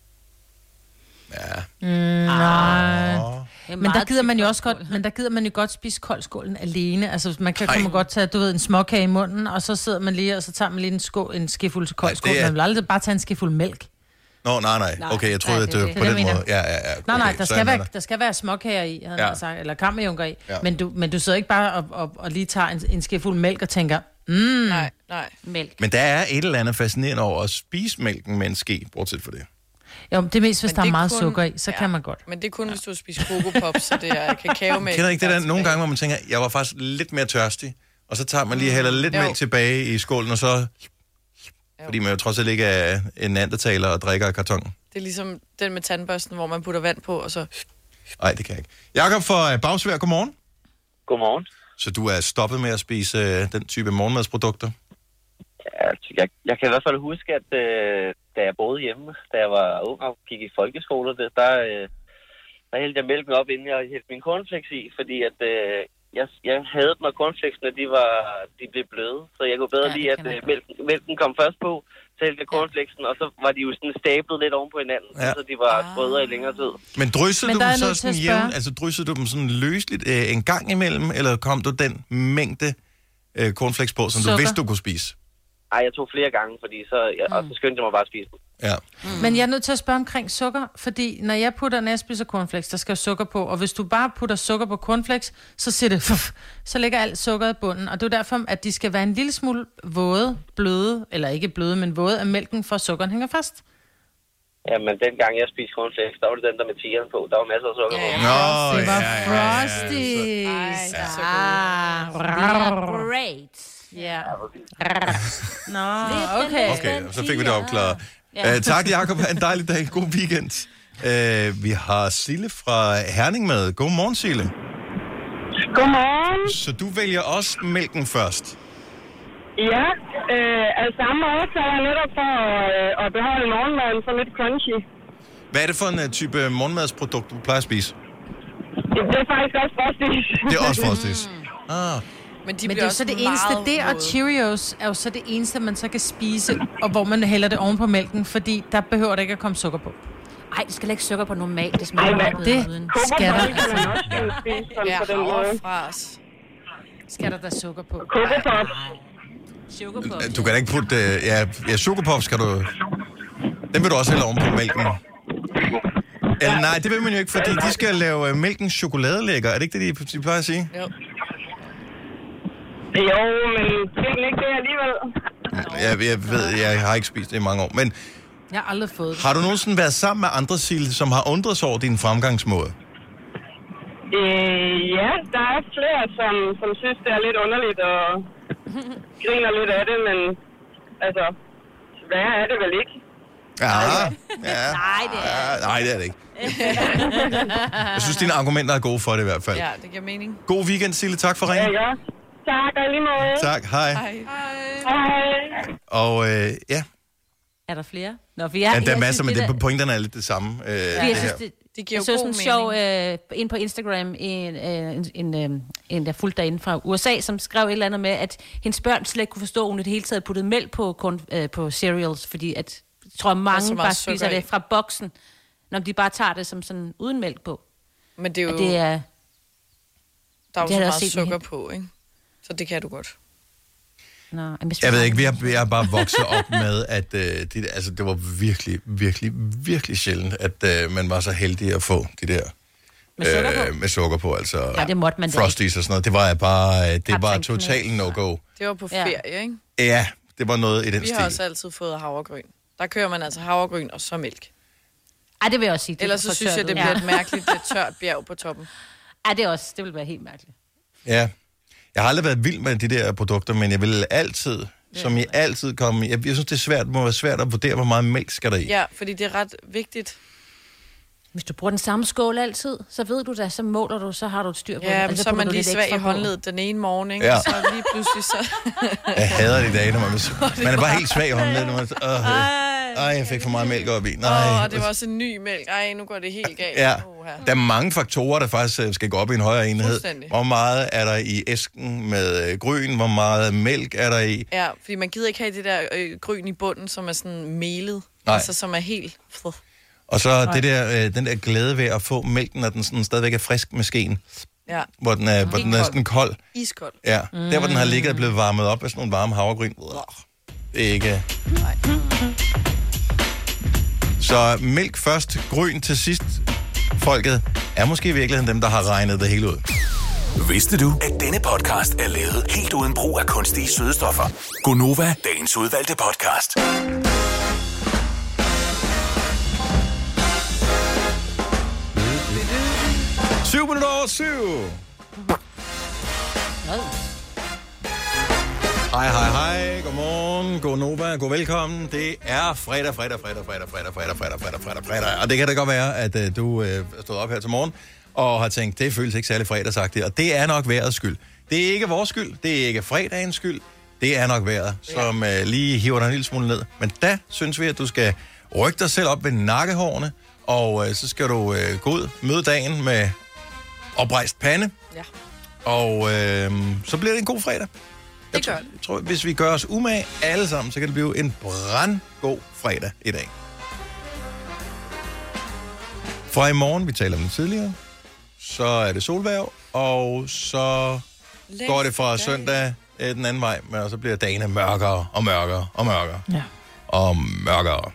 Speaker 1: Ja.
Speaker 3: Mm, nej.
Speaker 1: Åh.
Speaker 3: Men der gider man jo også godt, men der gider man jo godt spise koldskålen alene. Altså man kan
Speaker 1: Ej.
Speaker 3: komme godt tage, du ved, en småkage i munden, og så sidder man lige, og så tager man lige en, skål, en skefuld til koldskål.
Speaker 1: det er-
Speaker 3: Man vil aldrig bare tage en skefuld mælk.
Speaker 1: Nå, nej, nej.
Speaker 4: Nej.
Speaker 1: Okay, jeg troede,
Speaker 4: Ja,
Speaker 1: at
Speaker 4: det
Speaker 1: det
Speaker 4: er
Speaker 1: var
Speaker 4: det.
Speaker 1: på
Speaker 3: Det er
Speaker 1: den
Speaker 3: det,
Speaker 1: måde. Ja, ja, ja.
Speaker 3: Nej, nej,
Speaker 1: Okay,
Speaker 3: der
Speaker 1: så
Speaker 3: skal,
Speaker 1: er man
Speaker 3: være, der skal være småkager i, havde
Speaker 1: Ja.
Speaker 3: ja. sagt, eller kammerjunker i.
Speaker 1: Ja.
Speaker 3: Ja. Men, du, men du sidder ikke bare og, og, og lige tager en, en skefuld mælk og tænker, mm,
Speaker 2: Nej, nej.
Speaker 4: Mælk.
Speaker 1: Men der er et eller andet fascinerende over at spise mælken med en ske, bortset for det.
Speaker 3: jo, det er mest, hvis
Speaker 2: Men
Speaker 3: der
Speaker 2: det
Speaker 3: er
Speaker 2: er
Speaker 3: meget
Speaker 2: kun-
Speaker 3: sukker i, så ja. kan man godt.
Speaker 2: Men det er kun, hvis du spiser kokopops, så det er kakao med.
Speaker 1: Kender ikke det der nogle gange, hvor man tænker, jeg var faktisk lidt mere tørstig, og så tager man lige hælder lidt
Speaker 2: Jo.
Speaker 1: mælk tilbage i skålen, og så... Fordi man jo trods alt ikke er en neandertaler og drikker af karton.
Speaker 2: Det er ligesom den med tandbørsten, hvor man putter vand på, og så...
Speaker 1: Nej, det kan jeg ikke. Jakob fra Bagsvær, godmorgen.
Speaker 11: Godmorgen.
Speaker 1: Så du er stoppet med at spise øh, den type morgenmadsprodukter?
Speaker 11: Altså, jeg, jeg kan i hvert fald huske, at øh, da jeg boede hjemme, da jeg var ung og gik i folkeskole, der, der, øh, der hældte jeg mælken op, inden jeg hældte min cornflakes i, fordi at øh, jeg, jeg havde dem, og cornflakesene, de, var, de blev bløde. Så jeg kunne bedre
Speaker 4: Ja,
Speaker 11: ja,
Speaker 4: det
Speaker 11: lide, at
Speaker 4: kender jeg
Speaker 11: øh, mælken, mælken kom først på, så hældte jeg cornflakesen, og så var de jo sådan stablet lidt oven på hinanden,
Speaker 1: Ja.
Speaker 11: så de var sprødere i længere tid.
Speaker 1: Men dryssede
Speaker 3: Men
Speaker 1: du
Speaker 3: der
Speaker 1: dem
Speaker 3: er
Speaker 1: så
Speaker 3: nødt til
Speaker 1: sådan
Speaker 3: at spørge.
Speaker 1: jævn, altså dryssede du dem sådan løsligt øh, en gang imellem, eller kom du den mængde øh, cornflakes på, som
Speaker 3: Sukker.
Speaker 1: du vidste, du kunne spise?
Speaker 11: Ej, jeg tog flere gange, fordi så, jeg, og så skyndte jeg mig bare at spise dem.
Speaker 1: Ja.
Speaker 3: Mm. Men jeg er nødt til at spørge omkring sukker, fordi når jeg putter, når jeg spiser cornflakes, der skal jo sukker på, og hvis du bare putter sukker på cornflakes, så siger det, fuff, så ligger alt sukkeret i bunden, og det er derfor, at de skal være en lille smule våde, bløde, eller ikke bløde, men våde af mælken, for at sukkeren hænger fast.
Speaker 11: Ja, men dengang jeg spiste cornflakes, der var det den der med tigeren på. Der var masser af sukker på.
Speaker 1: Nå,
Speaker 3: Det var
Speaker 1: ja, ja, ja,
Speaker 3: Frosty.
Speaker 2: Ej, så
Speaker 3: Ah,
Speaker 4: Great.
Speaker 3: ja. Nå, okay.
Speaker 1: Okay, så fik vi det opklaret.
Speaker 4: Ja.
Speaker 1: Uh, tak, Jacob. Ha' en dejlig dag. God weekend. Uh, vi har Sille fra Herning med. Godmorgen, Sille.
Speaker 12: Godmorgen.
Speaker 1: Så du vælger også mælken først?
Speaker 12: Ja, øh, altså samme årsag er netop for øh, at beholde morgenmaden så lidt crunchy.
Speaker 1: Hvad er det for en uh, type morgenmadsprodukt, du plejer at spise?
Speaker 12: Det er faktisk også Frosties.
Speaker 1: Det er også Frosties. Ah.
Speaker 2: Men de
Speaker 3: Men det
Speaker 2: bliver
Speaker 3: er jo så
Speaker 2: også
Speaker 3: det eneste,
Speaker 2: meget
Speaker 3: det og
Speaker 2: våde.
Speaker 3: Cheerios er jo så det eneste, man så kan spise, og hvor man hælder det oven på mælken, fordi der behøver der ikke at komme sukker på.
Speaker 4: Ej, det skal ikke sukker på normalt. Det smager meget
Speaker 3: Det
Speaker 4: bedre uden.
Speaker 3: skal der,
Speaker 12: Kokosboller kan man også gerne spise sådan
Speaker 2: Ja,
Speaker 12: på den måde.
Speaker 2: havrefras.
Speaker 3: skal der da sukker på.
Speaker 12: Kokopop.
Speaker 4: Sukkerpop.
Speaker 1: Du kan da ikke putte... Uh, ja, ja, sukkerpop skal du... Den vil du også hælde oven på mælken. Eller nej, det vil man jo ikke, fordi de skal lave uh, mælken chokoladelækker. Er det ikke det, de, de plejer at sige?
Speaker 2: Jo.
Speaker 12: Jo, men det er ikke det alligevel.
Speaker 1: Jeg, jeg ved, jeg har ikke spist det i mange år. Men
Speaker 3: Jeg har aldrig fået det.
Speaker 1: har du nogensinde været sammen med andre, Sille, som har undret sig over din fremgangsmåde?
Speaker 12: Øh, ja, der er flere, som, som synes, det er lidt underligt og griner lidt af det, men altså, hvad er det vel ikke?
Speaker 1: Ja, ja.
Speaker 4: Nej, det er
Speaker 1: ja. Nej, det er det ikke. Jeg synes, dine argumenter er gode for det i hvert fald.
Speaker 2: Ja, det giver mening.
Speaker 1: God weekend, Sille. Tak for
Speaker 12: Ja,
Speaker 1: ringen.
Speaker 12: ja. Tak, og i lige måde.
Speaker 1: Tak, hej.
Speaker 2: Hej.
Speaker 12: Hej.
Speaker 1: Og øh, ja,
Speaker 4: Er der flere? Nå, for
Speaker 1: ja,
Speaker 4: jeg,
Speaker 1: der er
Speaker 4: jeg
Speaker 1: masser,
Speaker 4: synes,
Speaker 1: men
Speaker 4: det
Speaker 1: det, pointerne er lidt det samme. Øh,
Speaker 4: der-
Speaker 1: det
Speaker 4: jeg synes,
Speaker 1: her.
Speaker 4: det,
Speaker 2: Det giver
Speaker 4: jeg så
Speaker 2: jo
Speaker 4: sådan
Speaker 2: god
Speaker 4: en sjov
Speaker 2: mening.
Speaker 4: øh, ind på Instagram, en, øh, en, en, øh, en der fulgte derinde fra U S A, som skrev et eller andet med, at hendes børn slet ikke kunne forstå, at hun i det hele taget puttede mælk på, korn, øh, på cereals, fordi at, jeg tror,
Speaker 2: så
Speaker 4: mange
Speaker 2: meget
Speaker 4: bare
Speaker 2: sukker
Speaker 4: spiser
Speaker 2: i.
Speaker 4: det fra boksen, når de bare tager det som sådan uden mælk på.
Speaker 2: Men det er jo,
Speaker 4: Og det er,
Speaker 2: der er jo
Speaker 4: det
Speaker 2: så
Speaker 4: har jeg
Speaker 2: meget
Speaker 4: også set med
Speaker 2: sukker
Speaker 4: hende.
Speaker 2: på, ikke? Så det kan du godt.
Speaker 4: nå, jamen, hvis
Speaker 1: Jeg
Speaker 4: vi
Speaker 1: ved
Speaker 4: har-
Speaker 1: ikke, vi har, vi har bare vokset op med, at øh, de, altså, det var virkelig, virkelig, virkelig sjældent, at øh, man var så heldig at få de der
Speaker 4: Med sukker på?
Speaker 1: øh, med sukker på. Altså
Speaker 4: Ja, det måtte man da
Speaker 1: Frosties og sådan noget. Det var bare, øh, det var
Speaker 4: Kaptajn
Speaker 1: totalt
Speaker 4: Knæs.
Speaker 1: no-go.
Speaker 2: Det var på
Speaker 4: Ja.
Speaker 2: ferie, ikke?
Speaker 1: Ja, det var noget i den
Speaker 2: Vi
Speaker 1: stil.
Speaker 2: har også altid fået havregryn. Der kører man altså havregryn og så mælk.
Speaker 4: Ej, det vil jeg også sige. det
Speaker 2: Ellers
Speaker 4: er
Speaker 2: så
Speaker 4: for
Speaker 2: synes
Speaker 4: tørt
Speaker 2: jeg, det
Speaker 4: ud.
Speaker 2: bliver
Speaker 4: Ja.
Speaker 2: et mærkeligt et tørt bjerg på toppen.
Speaker 4: Ej, det er også, det vil være helt mærkeligt.
Speaker 1: Ja. Jeg har aldrig været vild med de der produkter, men jeg vil altid, som I altid komme... Jeg, jeg synes, det er svært, må være svært at vurdere, hvor meget mælk skal der i.
Speaker 2: Ja, fordi det er ret vigtigt.
Speaker 4: Hvis du bruger den samme skål altid, så ved du da, så måler du, så har du et styr på det.
Speaker 2: Ja,
Speaker 4: Og
Speaker 2: men så er
Speaker 4: putter
Speaker 2: man
Speaker 4: du
Speaker 2: lige
Speaker 4: lidt
Speaker 2: svag i
Speaker 4: ekstra på.
Speaker 2: håndledet den ene morgen, ikke?
Speaker 1: Ja.
Speaker 2: Ja. Så lige pludselig så...
Speaker 1: Jeg hader de dage, når man, man er bare helt svag i hånden. Når man, øh, ej, jeg fik for meget mælk op i. Nej.
Speaker 2: Åh, oh, det var også en ny mælk. Ej, nu går det helt galt.
Speaker 1: Ja,
Speaker 2: Uha.
Speaker 1: der er mange faktorer, der faktisk øh, skal gå op i en højere enhed.
Speaker 2: Fuldstændig.
Speaker 1: Hvor meget er der i æsken med øh, gryn? Hvor meget mælk er der i?
Speaker 2: Ja, fordi man gider ikke have det der øh, gryn i bunden, som er sådan melet.
Speaker 1: Nej.
Speaker 2: Altså, som er helt...
Speaker 1: Og så det der, øh, den der glæde ved at få mælken, når den sådan stadigvæk er frisk med skeen.
Speaker 2: Ja,
Speaker 1: Hvor den er, hvor den er sådan kold.
Speaker 2: iskold.
Speaker 1: Ja, mm. der hvor den har ligget og blevet varmet op af sådan nogle varme havregryn. Det er ikke...
Speaker 2: Nej.
Speaker 1: Så mælk først, gryn til sidst. Folket er måske i virkeligheden dem, der har regnet det hele ud.
Speaker 5: Vidste du, at denne podcast er lavet helt uden brug af kunstige sødestoffer? Gonova, dagens udvalgte podcast.
Speaker 1: Syv minutter over syv. Hej, hej, hej. Godmorgen. God Nova. God velkommen. Det er fredag, fredag, fredag, fredag, fredag, fredag, fredag, fredag, fredag, fredag. Og det kan da godt være, at uh, du uh, er stået op her til morgen og har tænkt, det føles ikke særlig fredagsagtigt. Og det er nok vejrets skyld. Det er ikke vores skyld. Det er ikke fredagens skyld. Det er nok vejret, som uh, lige hiver dig en lille smule ned. Men da synes vi, at du skal rykke dig selv op ved nakkehårene, og uh, så skal du uh, gå ud, møde dagen med oprejst pande.
Speaker 2: Ja.
Speaker 1: Og øh, så bliver det en god fredag. Jeg
Speaker 2: Det gør
Speaker 1: tror, jeg tror, hvis vi gør os umage alle sammen, så kan det blive en brandgod fredag i dag. Fra i morgen, vi taler om det tidligere, så er det solvejr, og så går det fra søndag øh, den anden vej, men så bliver dagene mørkere og mørkere og mørkere.
Speaker 3: Ja.
Speaker 1: Og mørkere.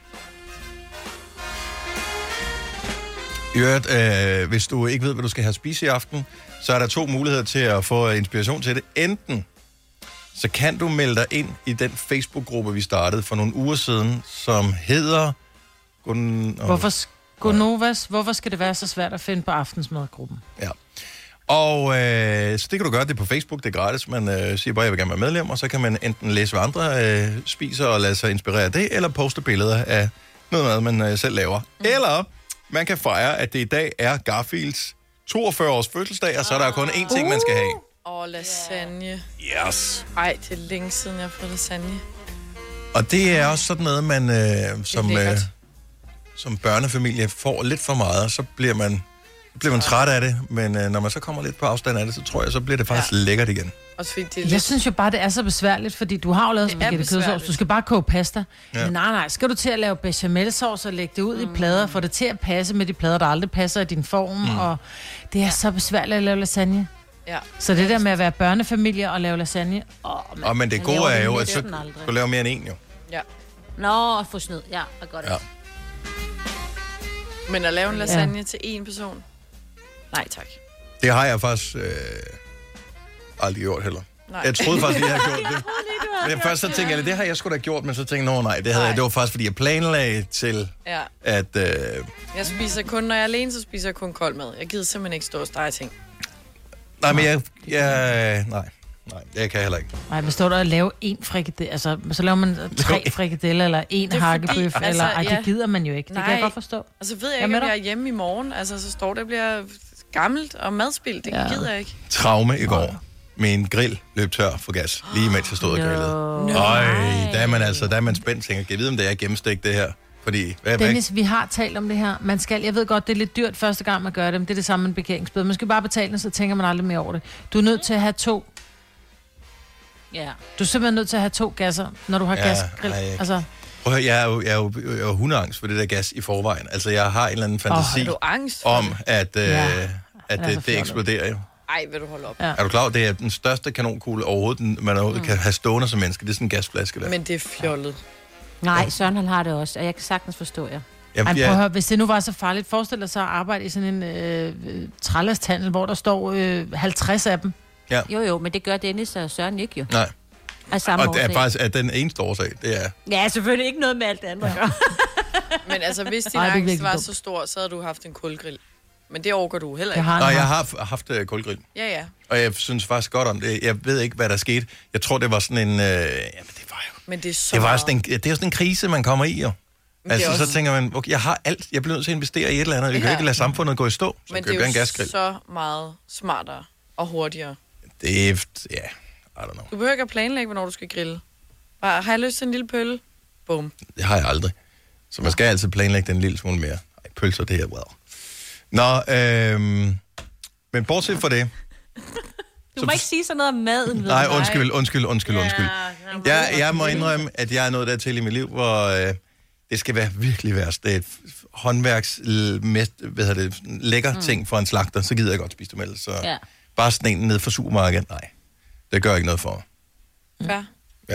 Speaker 1: I øvrigt, øh, hvis du ikke ved, hvad du skal have at spise i aften, så er der to muligheder til at få inspiration til det. Enten så kan du melde dig ind i den Facebook-gruppe, vi startede for nogle uger siden, som hedder Gun...
Speaker 3: Hvorfor, Gonovas, hvorfor skal det være så svært at finde på aftensmadgruppen?
Speaker 1: Ja. Og øh, så det kan du gøre, det er på Facebook, det er gratis. Man øh, siger bare, jeg vil gerne være medlem, og så kan man enten læse, hvad andre øh, spiser og lade sig inspirere af det, eller poste billeder af noget mad, man øh, selv laver. Mm. Eller man kan fejre, at det i dag er Garfields toogfyrre års fødselsdag, og så er der kun én ting, man skal have.
Speaker 2: Åh, oh, lasagne.
Speaker 1: Yes.
Speaker 2: Ej, det er længe siden, jeg har fået lasagne.
Speaker 1: Og det er også sådan noget, man øh, som, øh, som børnefamilie får lidt for meget, og så bliver man, bliver man træt af det. Men øh, når man så kommer lidt på afstand af det, så tror jeg, så bliver det faktisk ja. lækkert igen.
Speaker 2: Også fordi det er
Speaker 3: jeg
Speaker 2: lidt...
Speaker 3: synes jo bare, det er så besværligt, fordi du har jo lavet spaghetti kødsovs. Du skal bare koge pasta. Ja. Men nej, nej, skal du til at lave bechamelsauce og lægge det ud mm. i plader, få det til at passe med de plader, der aldrig passer i din form. Mm. Og det er så besværligt at lave lasagne.
Speaker 2: Ja.
Speaker 3: Så det der med at være børnefamilie og lave lasagne... Åh,
Speaker 1: man, og men det gode er jo, at så du laver mere end en jo.
Speaker 2: Ja.
Speaker 4: Nå, få snyd. Ja, og godt.
Speaker 1: Ja.
Speaker 2: Men at lave en lasagne ja. til én person? Nej, tak.
Speaker 1: Det har jeg faktisk øh, aldrig gjort heller. Nej. Jeg troede faktisk, at jeg havde gjort det. Men først så tænkte jeg, det har jeg sgu da gjort, men så tænkte jeg, nej, det, havde jeg, det var faktisk, fordi jeg planlagde til,
Speaker 2: ja.
Speaker 1: at... Øh,
Speaker 2: jeg spiser kun, når jeg er alene, så spiser jeg kun kold mad. Jeg gider simpelthen ikke stå og stege ting.
Speaker 1: Nej, men jeg... jeg nej, nej, jeg kan heller ikke.
Speaker 3: Nej, hvis står der at lave en frikadelle, altså så laver man tre frikadeller, eller en hakkebøf, altså, eller ej, ja. det gider man jo ikke. Det nej. kan jeg godt forstå.
Speaker 2: Og så ved jeg ikke, om jeg er hjemme i morgen. Altså, så står det, bliver gammelt og madspild. Det ja. gider jeg ikke.
Speaker 1: Traume i går. Min grill løb tør for gas, lige mens jeg stod og grillede. Øj, der er man altså, der er man spændt, tænker, jeg ved, om det er gennemstegt det her. Fordi, hvad,
Speaker 3: Dennis,
Speaker 1: hvad?
Speaker 3: vi har talt om det her. Man skal, jeg ved godt, det er lidt dyrt første gang, man gør det, men det er det samme med en parkeringsbøde. Man skal bare betale den, så tænker man aldrig mere over det. Du er nødt til at have to. Ja. Du er simpelthen nødt til at have to gasser, når du har ja, gasgrill.
Speaker 1: Nej,
Speaker 3: altså.
Speaker 1: Prøv at høre, jeg er jo, jeg er jo, jeg er jo hundeangst for det der gas i forvejen. Altså, jeg har en eller anden fantasi
Speaker 2: oh,
Speaker 1: om, at, øh,
Speaker 3: ja.
Speaker 1: at det, det, det eksploderer jo.
Speaker 2: Ej, vil du holde op.
Speaker 1: Ja. Er du klar over, det er den største kanonkugle overhovedet, man overhovedet mm. kan have stående som menneske. Det er sådan en gasflaske der.
Speaker 2: Men det er fjollet.
Speaker 4: Nej, Søren han har det også, og jeg kan sagtens forstå jer.
Speaker 3: Ja. Ej, prøv at høre, hvis det nu var så farligt, forestil dig så at arbejde i sådan en øh, trællerstandel, hvor der står øh, halvtreds af dem.
Speaker 1: Ja.
Speaker 4: Jo, jo, men det gør Dennis og Søren ikke jo.
Speaker 1: Nej.
Speaker 4: Af samme
Speaker 1: og det er
Speaker 4: årsag.
Speaker 1: faktisk at den eneste årsag, det er...
Speaker 4: Ja, selvfølgelig ikke noget med alt det andet at
Speaker 3: ja.
Speaker 4: gøre.
Speaker 2: Men altså, hvis din Ej, angst var så stor, så havde du haft en kulgrill. Men det overgår du heller ikke.
Speaker 1: Jeg Nej, jeg har haft uh, kulgrill.
Speaker 2: Ja, ja.
Speaker 1: Og jeg synes faktisk godt om det. Jeg ved ikke, hvad der skete. Jeg tror, det var sådan en... Øh, jamen, det var jo...
Speaker 2: Men det er så
Speaker 1: det var sådan en, det er sådan en krise, man kommer i, jo. Altså, også... så tænker man, okay, jeg har alt. Jeg bliver nødt til at investere i et eller andet. Vi ja. kan ikke lade samfundet gå i stå. Så
Speaker 2: men det er jo så meget smartere og hurtigere.
Speaker 1: Det er... Ja, I don't know.
Speaker 2: Du behøver ikke at planlægge, hvornår du skal grille. Bare, har jeg lyst til en lille pølle? Bum.
Speaker 1: Det har jeg aldrig. Så man skal altid planlægge den en lille smule mere. Ej, pølser, det er well. Nå, øhm, men bortset fra det...
Speaker 4: Du må så, ikke sige sådan noget om maden.
Speaker 1: Nej, undskyld, undskyld, undskyld, undskyld. Ja, jeg, jeg må indrømme, at jeg er nået dertil i mit liv, hvor øh, det skal være virkelig værst. Det er et håndværks, mest, hvad hedder det, lækker mm. ting for en slagter, så gider jeg godt spise dem ellers. Så ja. Bare sådan en ned fra supermarkedet, nej. Det gør ikke noget for mig.
Speaker 2: Ja.
Speaker 1: Ja.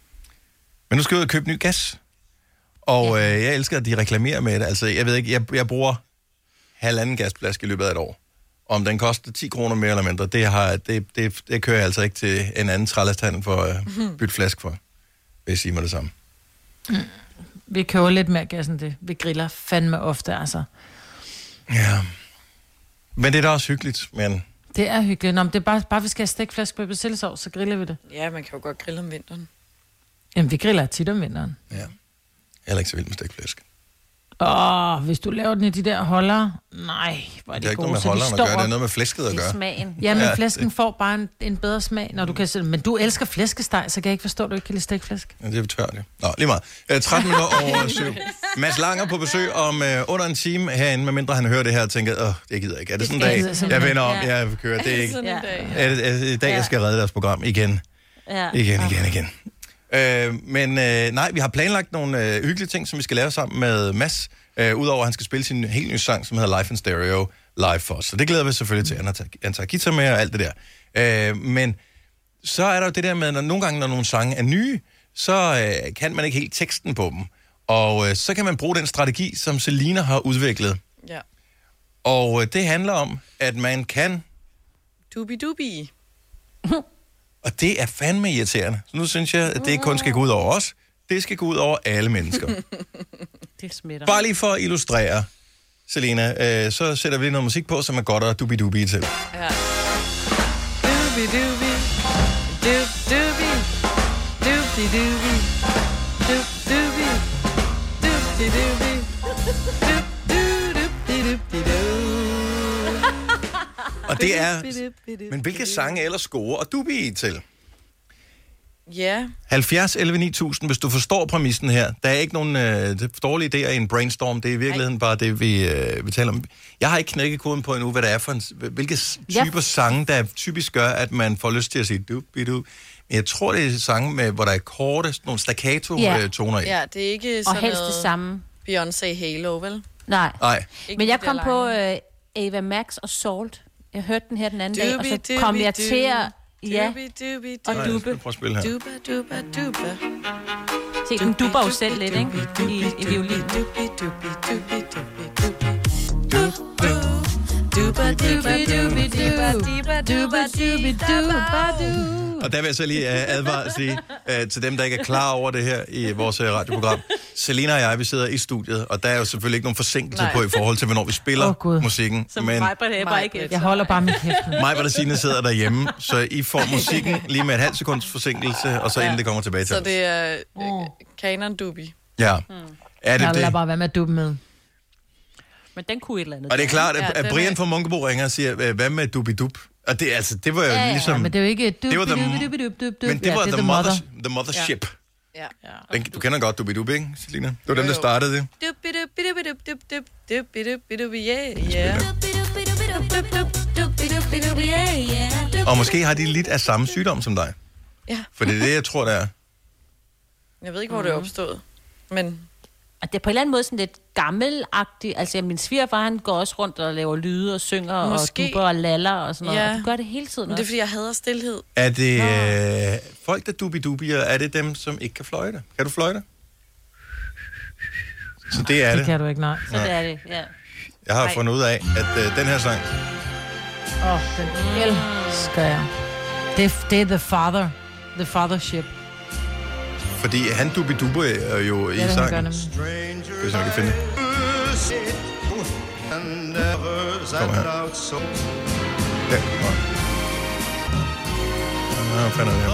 Speaker 1: Men nu skal jeg ud og købe ny gas. Og øh, jeg elsker, at de reklamerer med det. Altså, jeg ved ikke, jeg, jeg bruger halvanden gasflaske i løbet af et år. Om den koster ti kroner mere eller mindre, det, har, det, det, det kører jeg altså ikke til en anden trællerstand for at uh, bytte flaske for. Vil jeg sige mig det samme.
Speaker 3: Mm. Vi køber lidt mere gas end det. Vi griller fandme ofte, altså.
Speaker 1: Ja. Men det er da også hyggeligt, men...
Speaker 3: Det er hyggeligt. Nå, det er bare, bare vi skal have stikflæsk på persillesovs, så griller vi det.
Speaker 2: Ja, man kan jo godt grille om vinteren.
Speaker 3: Jamen, vi griller tit om vinteren.
Speaker 1: Ja. Jeg er ikke så vild med stikflæsk.
Speaker 3: Åh, hvis du laver den i de der holder... Nej, hvor er det,
Speaker 1: det er ikke
Speaker 3: gode.
Speaker 1: noget med holderen at gøre, det er noget med flæsket at gøre.
Speaker 4: Det er smagen.
Speaker 3: Ja, men ja, flæsken det... får bare en, en bedre smag, når du kan se. Men du elsker flæskesteg, så kan jeg ikke forstå, at du ikke kan lide stikflæsk.
Speaker 1: Ja, det er tørt, ja. Nå, lige meget. Uh, tretten minutter over syv. Mads Langer på besøg om uh, under en time herinde, medmindre han hører det her og tænker, åh, det gider ikke. Er det sådan en dag? Jeg vender om, ja. jeg kører. Det er ikke. Ja. Er det, er det i dag, jeg skal redde deres program igen? Ja. Igen, igen, igen. Uh, men uh, nej, vi har planlagt nogle uh, hyggelige ting, som vi skal lave sammen med Mads. Uh, Udover at han skal spille sin helt nye sang, som hedder Live in Stereo, live for os. Så det glæder vi selvfølgelig til. Han tager, han tager guitar med og alt det der. Uh, men så er der jo det der med, når nogle gange, når nogle sange er nye, så uh, kan man ikke helt teksten på dem. Og uh, så kan man bruge den strategi, som Selina har udviklet.
Speaker 2: Ja.
Speaker 1: Og uh, det handler om, at man kan...
Speaker 2: Dubi-dubi.
Speaker 1: Og det er fandme irriterende. Så nu synes jeg, at det ikke kun skal gå ud over os. Det skal gå ud over alle mennesker.
Speaker 4: Det smitter.
Speaker 1: Bare lige for at illustrere, Selena, øh, så sætter vi lige noget musik på, som er godt og dubi-dubi til.
Speaker 2: Ja. Dubi-dubi. Dub-dubi. Dub-di-dubi. Dub-dubi. Dub-di-dubi. Dub-du-dubi-dubi-du.
Speaker 1: Og det er... Men hvilke sange ellers scorer og dubi til?
Speaker 2: Ja.
Speaker 1: halvfjerds elleve ni tusind, hvis du forstår præmissen her. Der er ikke nogen øh, dårlige idéer i en brainstorm. Det er i virkeligheden Ej. bare det, vi, øh, vi taler om. Jeg har ikke knækket koden på endnu, hvad det er for en... Hvilke typer ja. sange, der typisk gør, at man får lyst til at sige dubi-du. Men jeg tror, det er sange, med, hvor der er korte, nogle staccato-toner
Speaker 2: ja.
Speaker 1: i.
Speaker 2: Ja, det er ikke sådan
Speaker 4: og helst
Speaker 2: noget
Speaker 4: det samme.
Speaker 2: Beyoncé Halo, vel?
Speaker 4: Nej.
Speaker 1: Nej.
Speaker 4: Men jeg kom på øh, Ava Max og Salt. Jeg hørte den her den anden dag, og så kom jeg til at... Ja, og dubbe.
Speaker 1: Prøv at spille her.
Speaker 2: Duba, duba, duba.
Speaker 4: Se, den dubber jo selv lidt, ikke? I, i violin.
Speaker 1: Og der vil jeg så lige uh, advare at sige uh, til dem, der ikke er klar over det her i vores uh, radioprogram. Selena og jeg, vi sidder i studiet, og der er jo selvfølgelig ikke nogen forsinkelse Nej. på i forhold til, hvornår vi spiller oh, musikken.
Speaker 4: Som men mig, det er bare ikke.
Speaker 3: Jeg holder bare mit kæft.
Speaker 1: Mig, hvor der Signe sidder derhjemme, så I får musikken lige med et halvt sekunds forsinkelse, og så ja. inden det kommer tilbage til
Speaker 2: Så det er uh, Kanon Dubi.
Speaker 1: Ja. Hmm. Er det
Speaker 3: jeg
Speaker 1: det?
Speaker 3: lader bare være med at dubbe med.
Speaker 4: Men den kunne et eller andet.
Speaker 1: Og det er klart, at, at Brian fra Munkebo ringer og siger, hvad med dubi-dub? Og det, altså, det var jo ja, ligesom...
Speaker 3: Ja, men det er jo ikke...
Speaker 1: Det var the, men det var ja, the, the, mother, the mothership.
Speaker 2: Ja. Ja.
Speaker 1: Den, du kender godt dubi-dub, ikke, Selina? Det var jo, dem, der startede det. Og måske har de lidt af samme sygdom som dig.
Speaker 2: Ja.
Speaker 1: For det er det, jeg tror, det er.
Speaker 2: Jeg ved ikke, hvor det er opstået, men...
Speaker 4: Og det er på en eller anden måde sådan lidt gammelagtigt. Altså, min svigerfar, han går også rundt og laver lyde og synger Måske. og dubber og laller og sådan noget. Ja. Og du gør det hele tiden.
Speaker 2: Men det er, fordi jeg hader stillhed.
Speaker 1: Er det øh, folk, der dubi-dubier, er det dem, som ikke kan fløjte? Kan du fløjte? Så det er det.
Speaker 3: Det kan du ikke, nej.
Speaker 4: Så det er det, ja.
Speaker 1: Jeg har fundet ud af, at øh, den her sang...
Speaker 3: Åh, oh, den elsker jeg. Det, det er The Father. The Fathership.
Speaker 1: Fordi han dubi-dubber er jo
Speaker 3: ja,
Speaker 1: i sangen. Det er sådan, jeg kan finde det. Kom her. Ja, nå. Nå, finder det her.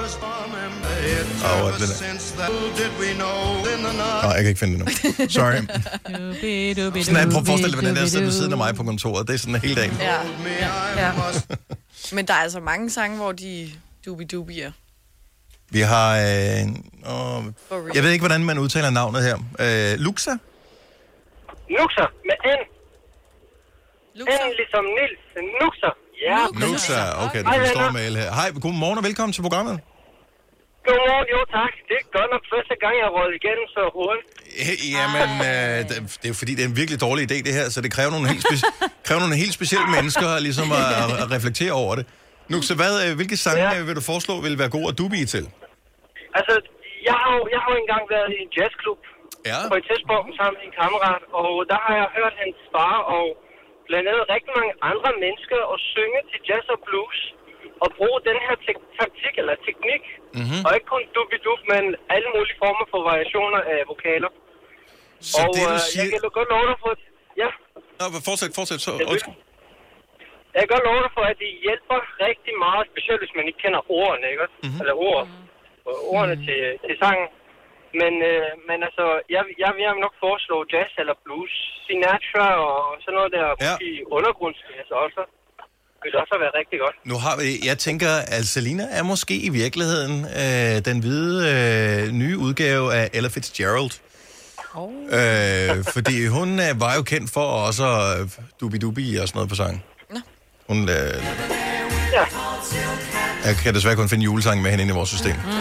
Speaker 1: Åh, hvad er det der? Nå, jeg kan ikke finde det nu. Sorry. Sådan er jeg prøver at forestille dig, hvordan det er siddet ved siden af mig på kontoret. Det er sådan hele dagen.
Speaker 2: Ja, ja. ja. Men der er altså mange sange, hvor de dubi-dubier.
Speaker 1: Vi har... Øh, åh, jeg ved ikke, hvordan man udtaler navnet her. Øh, Luxa?
Speaker 13: Luxa, med N.
Speaker 2: Luxa?
Speaker 13: N ligesom Nils. Luxa, ja.
Speaker 1: Luxa, okay, det er stor mail her. Hej, godmorgen og velkommen til programmet.
Speaker 13: Godmorgen, jo tak. Det er godt nok første gang, jeg har røget igennem så hurtigt.
Speaker 1: Jamen, øh, det er jo fordi, det er en virkelig dårlig idé, det her, så det kræver nogle helt, spe- kræver nogle helt specielle mennesker ligesom at, at reflektere over det. Nu, så hvad, hvilke sange ja. vil du foreslå vil være gode at dubi til?
Speaker 13: Altså, jeg har jo jeg har jo engang været i en jazzklub
Speaker 1: ja.
Speaker 13: på et tidspunkt sammen med en kammerat, og der har jeg hørt hans far og blandt andet rigtig mange andre mennesker og synge til jazz og blues og bruge den her te- taktik eller teknik, mm-hmm. og ikke kun dubi-dub, men alle mulige former for variationer af vokaler.
Speaker 1: Så
Speaker 13: og
Speaker 1: det, du
Speaker 13: øh,
Speaker 1: siger...
Speaker 13: jeg kan godt love dig for, at... Ja.
Speaker 1: Nå, fortsæt, fortsæt, så...
Speaker 13: Jeg kan godt love dig for, at det hjælper rigtig meget, specielt hvis man ikke kender ordene, ikke? Mm-hmm. Eller ord, ordene mm-hmm. til, til sangen. Men, øh, men altså, jeg, jeg, jeg vil nok foreslå jazz eller blues, Sinatra og sådan noget der, ja. i undergrundsjazz også. Det vil også være rigtig godt.
Speaker 1: Nu har vi, jeg tænker, at Selina er måske i virkeligheden øh, den hvide øh, nye udgave af Ella Fitzgerald. Oh. Øh, fordi hun øh, var jo kendt for også øh, dubi-dubi og sådan noget på sangen. Hun, øh...
Speaker 13: ja.
Speaker 1: Jeg kan desværre kun finde julesangen med hende inde i vores system. Mm.
Speaker 13: Så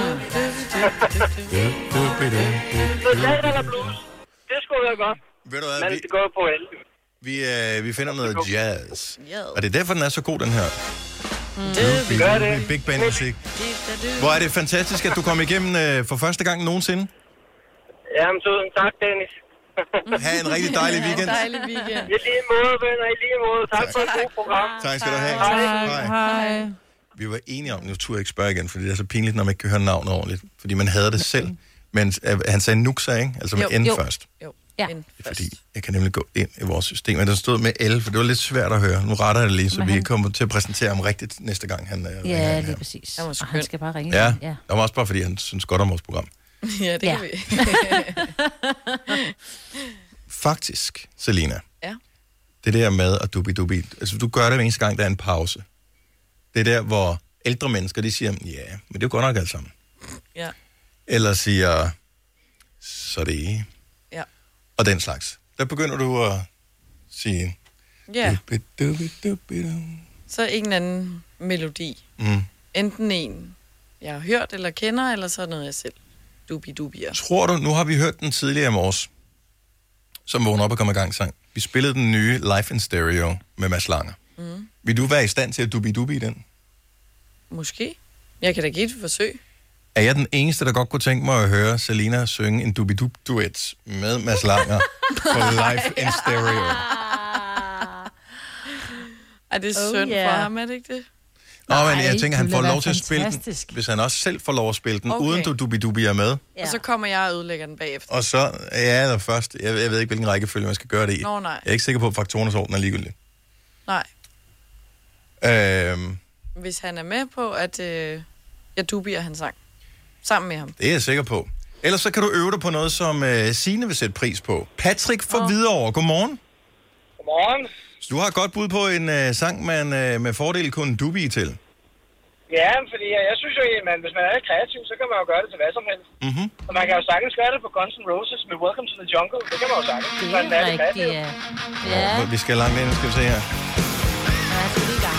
Speaker 13: jazz eller blues, det skulle være godt.
Speaker 1: Ved du hvad,
Speaker 13: men
Speaker 1: vi...
Speaker 13: det går på alle.
Speaker 1: Vi, øh, vi finder noget jazz.
Speaker 2: Yeah.
Speaker 1: Og det er derfor, den er så god, den her.
Speaker 13: Mm. Det gør det.
Speaker 1: Big band musik. Hvor er det fantastisk, at du kom igennem øh, for første gang nogensinde.
Speaker 13: Jamen, tusind tak, Dennis.
Speaker 1: Ha' en rigtig dejlig weekend.
Speaker 2: Dejlig weekend.
Speaker 13: I lige måde, venner, i lige måde. Tak, tak for et godt program.
Speaker 1: Tak skal du have.
Speaker 3: Hej. Hej.
Speaker 1: Vi var enige om, nu turde jeg ikke spørge igen, fordi det er så pinligt, når man ikke kan høre navnet ordentligt. Fordi man hader det selv. Men øh, han sagde Nuxa, ikke? Altså med
Speaker 2: Jo,
Speaker 1: N
Speaker 2: jo.
Speaker 1: først.
Speaker 2: Jo,
Speaker 4: Ja.
Speaker 2: N
Speaker 1: Fordi jeg kan nemlig gå ind i vores system. Men der stod med L, for det var lidt svært at høre. Nu retter jeg det lige, så
Speaker 4: Men
Speaker 1: vi
Speaker 4: han-
Speaker 1: kommer til at præsentere ham rigtigt næste gang, han øh, ringer
Speaker 4: Ja,
Speaker 1: ind
Speaker 4: lige
Speaker 1: her.
Speaker 4: præcis.
Speaker 2: Han var
Speaker 4: Og
Speaker 2: skøn.
Speaker 4: han skal bare ringe.
Speaker 1: Ja,
Speaker 4: ja.
Speaker 1: det var også bare, fordi han synes godt om vores program.
Speaker 2: Ja, det
Speaker 4: Ja.
Speaker 2: kan vi.
Speaker 1: Faktisk, Selina,
Speaker 2: Ja.
Speaker 1: det der med at dubi-dubi, altså du gør det hver eneste gang, der er en pause. Det er der, hvor ældre mennesker, de siger, ja, men det er jo godt nok alt sammen.
Speaker 2: Ja.
Speaker 1: Eller siger, så det er
Speaker 2: Ja.
Speaker 1: og den slags. Der begynder du at sige,
Speaker 2: Ja.
Speaker 1: dubi-dubi-dubi-du.
Speaker 2: Så en eller anden melodi.
Speaker 1: Mm.
Speaker 2: Enten en, jeg har hørt eller kender, eller så noget, jeg selv dubi-dubier.
Speaker 1: Tror du, nu har vi hørt den tidligere i morges, som vågner op og kommer i gang sang. Vi spillede den nye Live in Stereo med Mads Langer.
Speaker 2: Mm.
Speaker 1: Vil du være i stand til at dubi-dubi i den?
Speaker 2: Måske. Jeg kan da give et forsøg.
Speaker 1: Er jeg den eneste, der godt kunne tænke mig at høre Selina synge en dubi-dub-duet med Mads Langer på Live in Stereo?
Speaker 2: Er det
Speaker 3: Oh,
Speaker 2: synd
Speaker 3: yeah.
Speaker 2: for ham, er det ikke det?
Speaker 1: Nå, men
Speaker 3: Nej,
Speaker 1: jeg tænker, han
Speaker 3: det
Speaker 1: får
Speaker 3: ville
Speaker 1: lov
Speaker 3: være
Speaker 1: til at spille den,
Speaker 3: fantastisk.
Speaker 1: hvis han også selv får lov at spille den,
Speaker 2: Okay.
Speaker 1: uden du dubi-dubi er med.
Speaker 2: Ja. Og så kommer jeg og ødelægger den bagefter.
Speaker 1: Og så, ja, eller først, jeg, jeg ved ikke, hvilken rækkefølge man skal gøre det i.
Speaker 2: Nå, nej.
Speaker 1: Jeg er ikke sikker på, at faktorernes orden er ligegyldig.
Speaker 2: Nej.
Speaker 1: Øhm,
Speaker 2: Hvis han er med på, at øh, jeg dubier hans sang. Sammen med ham.
Speaker 1: det er jeg sikker på. Ellers så kan du øve dig på noget, som øh, Signe vil sætte pris på. Patrick fra oh. Hvidovre, godmorgen.
Speaker 13: Godmorgen.
Speaker 1: Så du har et godt bud på en øh, sang, man øh, med fordel kunne dubi til.
Speaker 13: Ja, fordi jeg, jeg synes jo, at hvis man er kreativ, så kan man jo gøre det til hvad som helst.
Speaker 1: Mm-hmm.
Speaker 13: Og man kan jo sagtens gøre det på Guns N' Roses med Welcome to the Jungle. Det kan man jo sagtens.
Speaker 4: Det
Speaker 13: Man
Speaker 4: er
Speaker 13: lidt
Speaker 4: rigtigt,
Speaker 13: kreativ.
Speaker 4: ja. Ja,
Speaker 1: Oh, vi skal langt ind, skal vi se her.
Speaker 4: ja, skal vi i gang.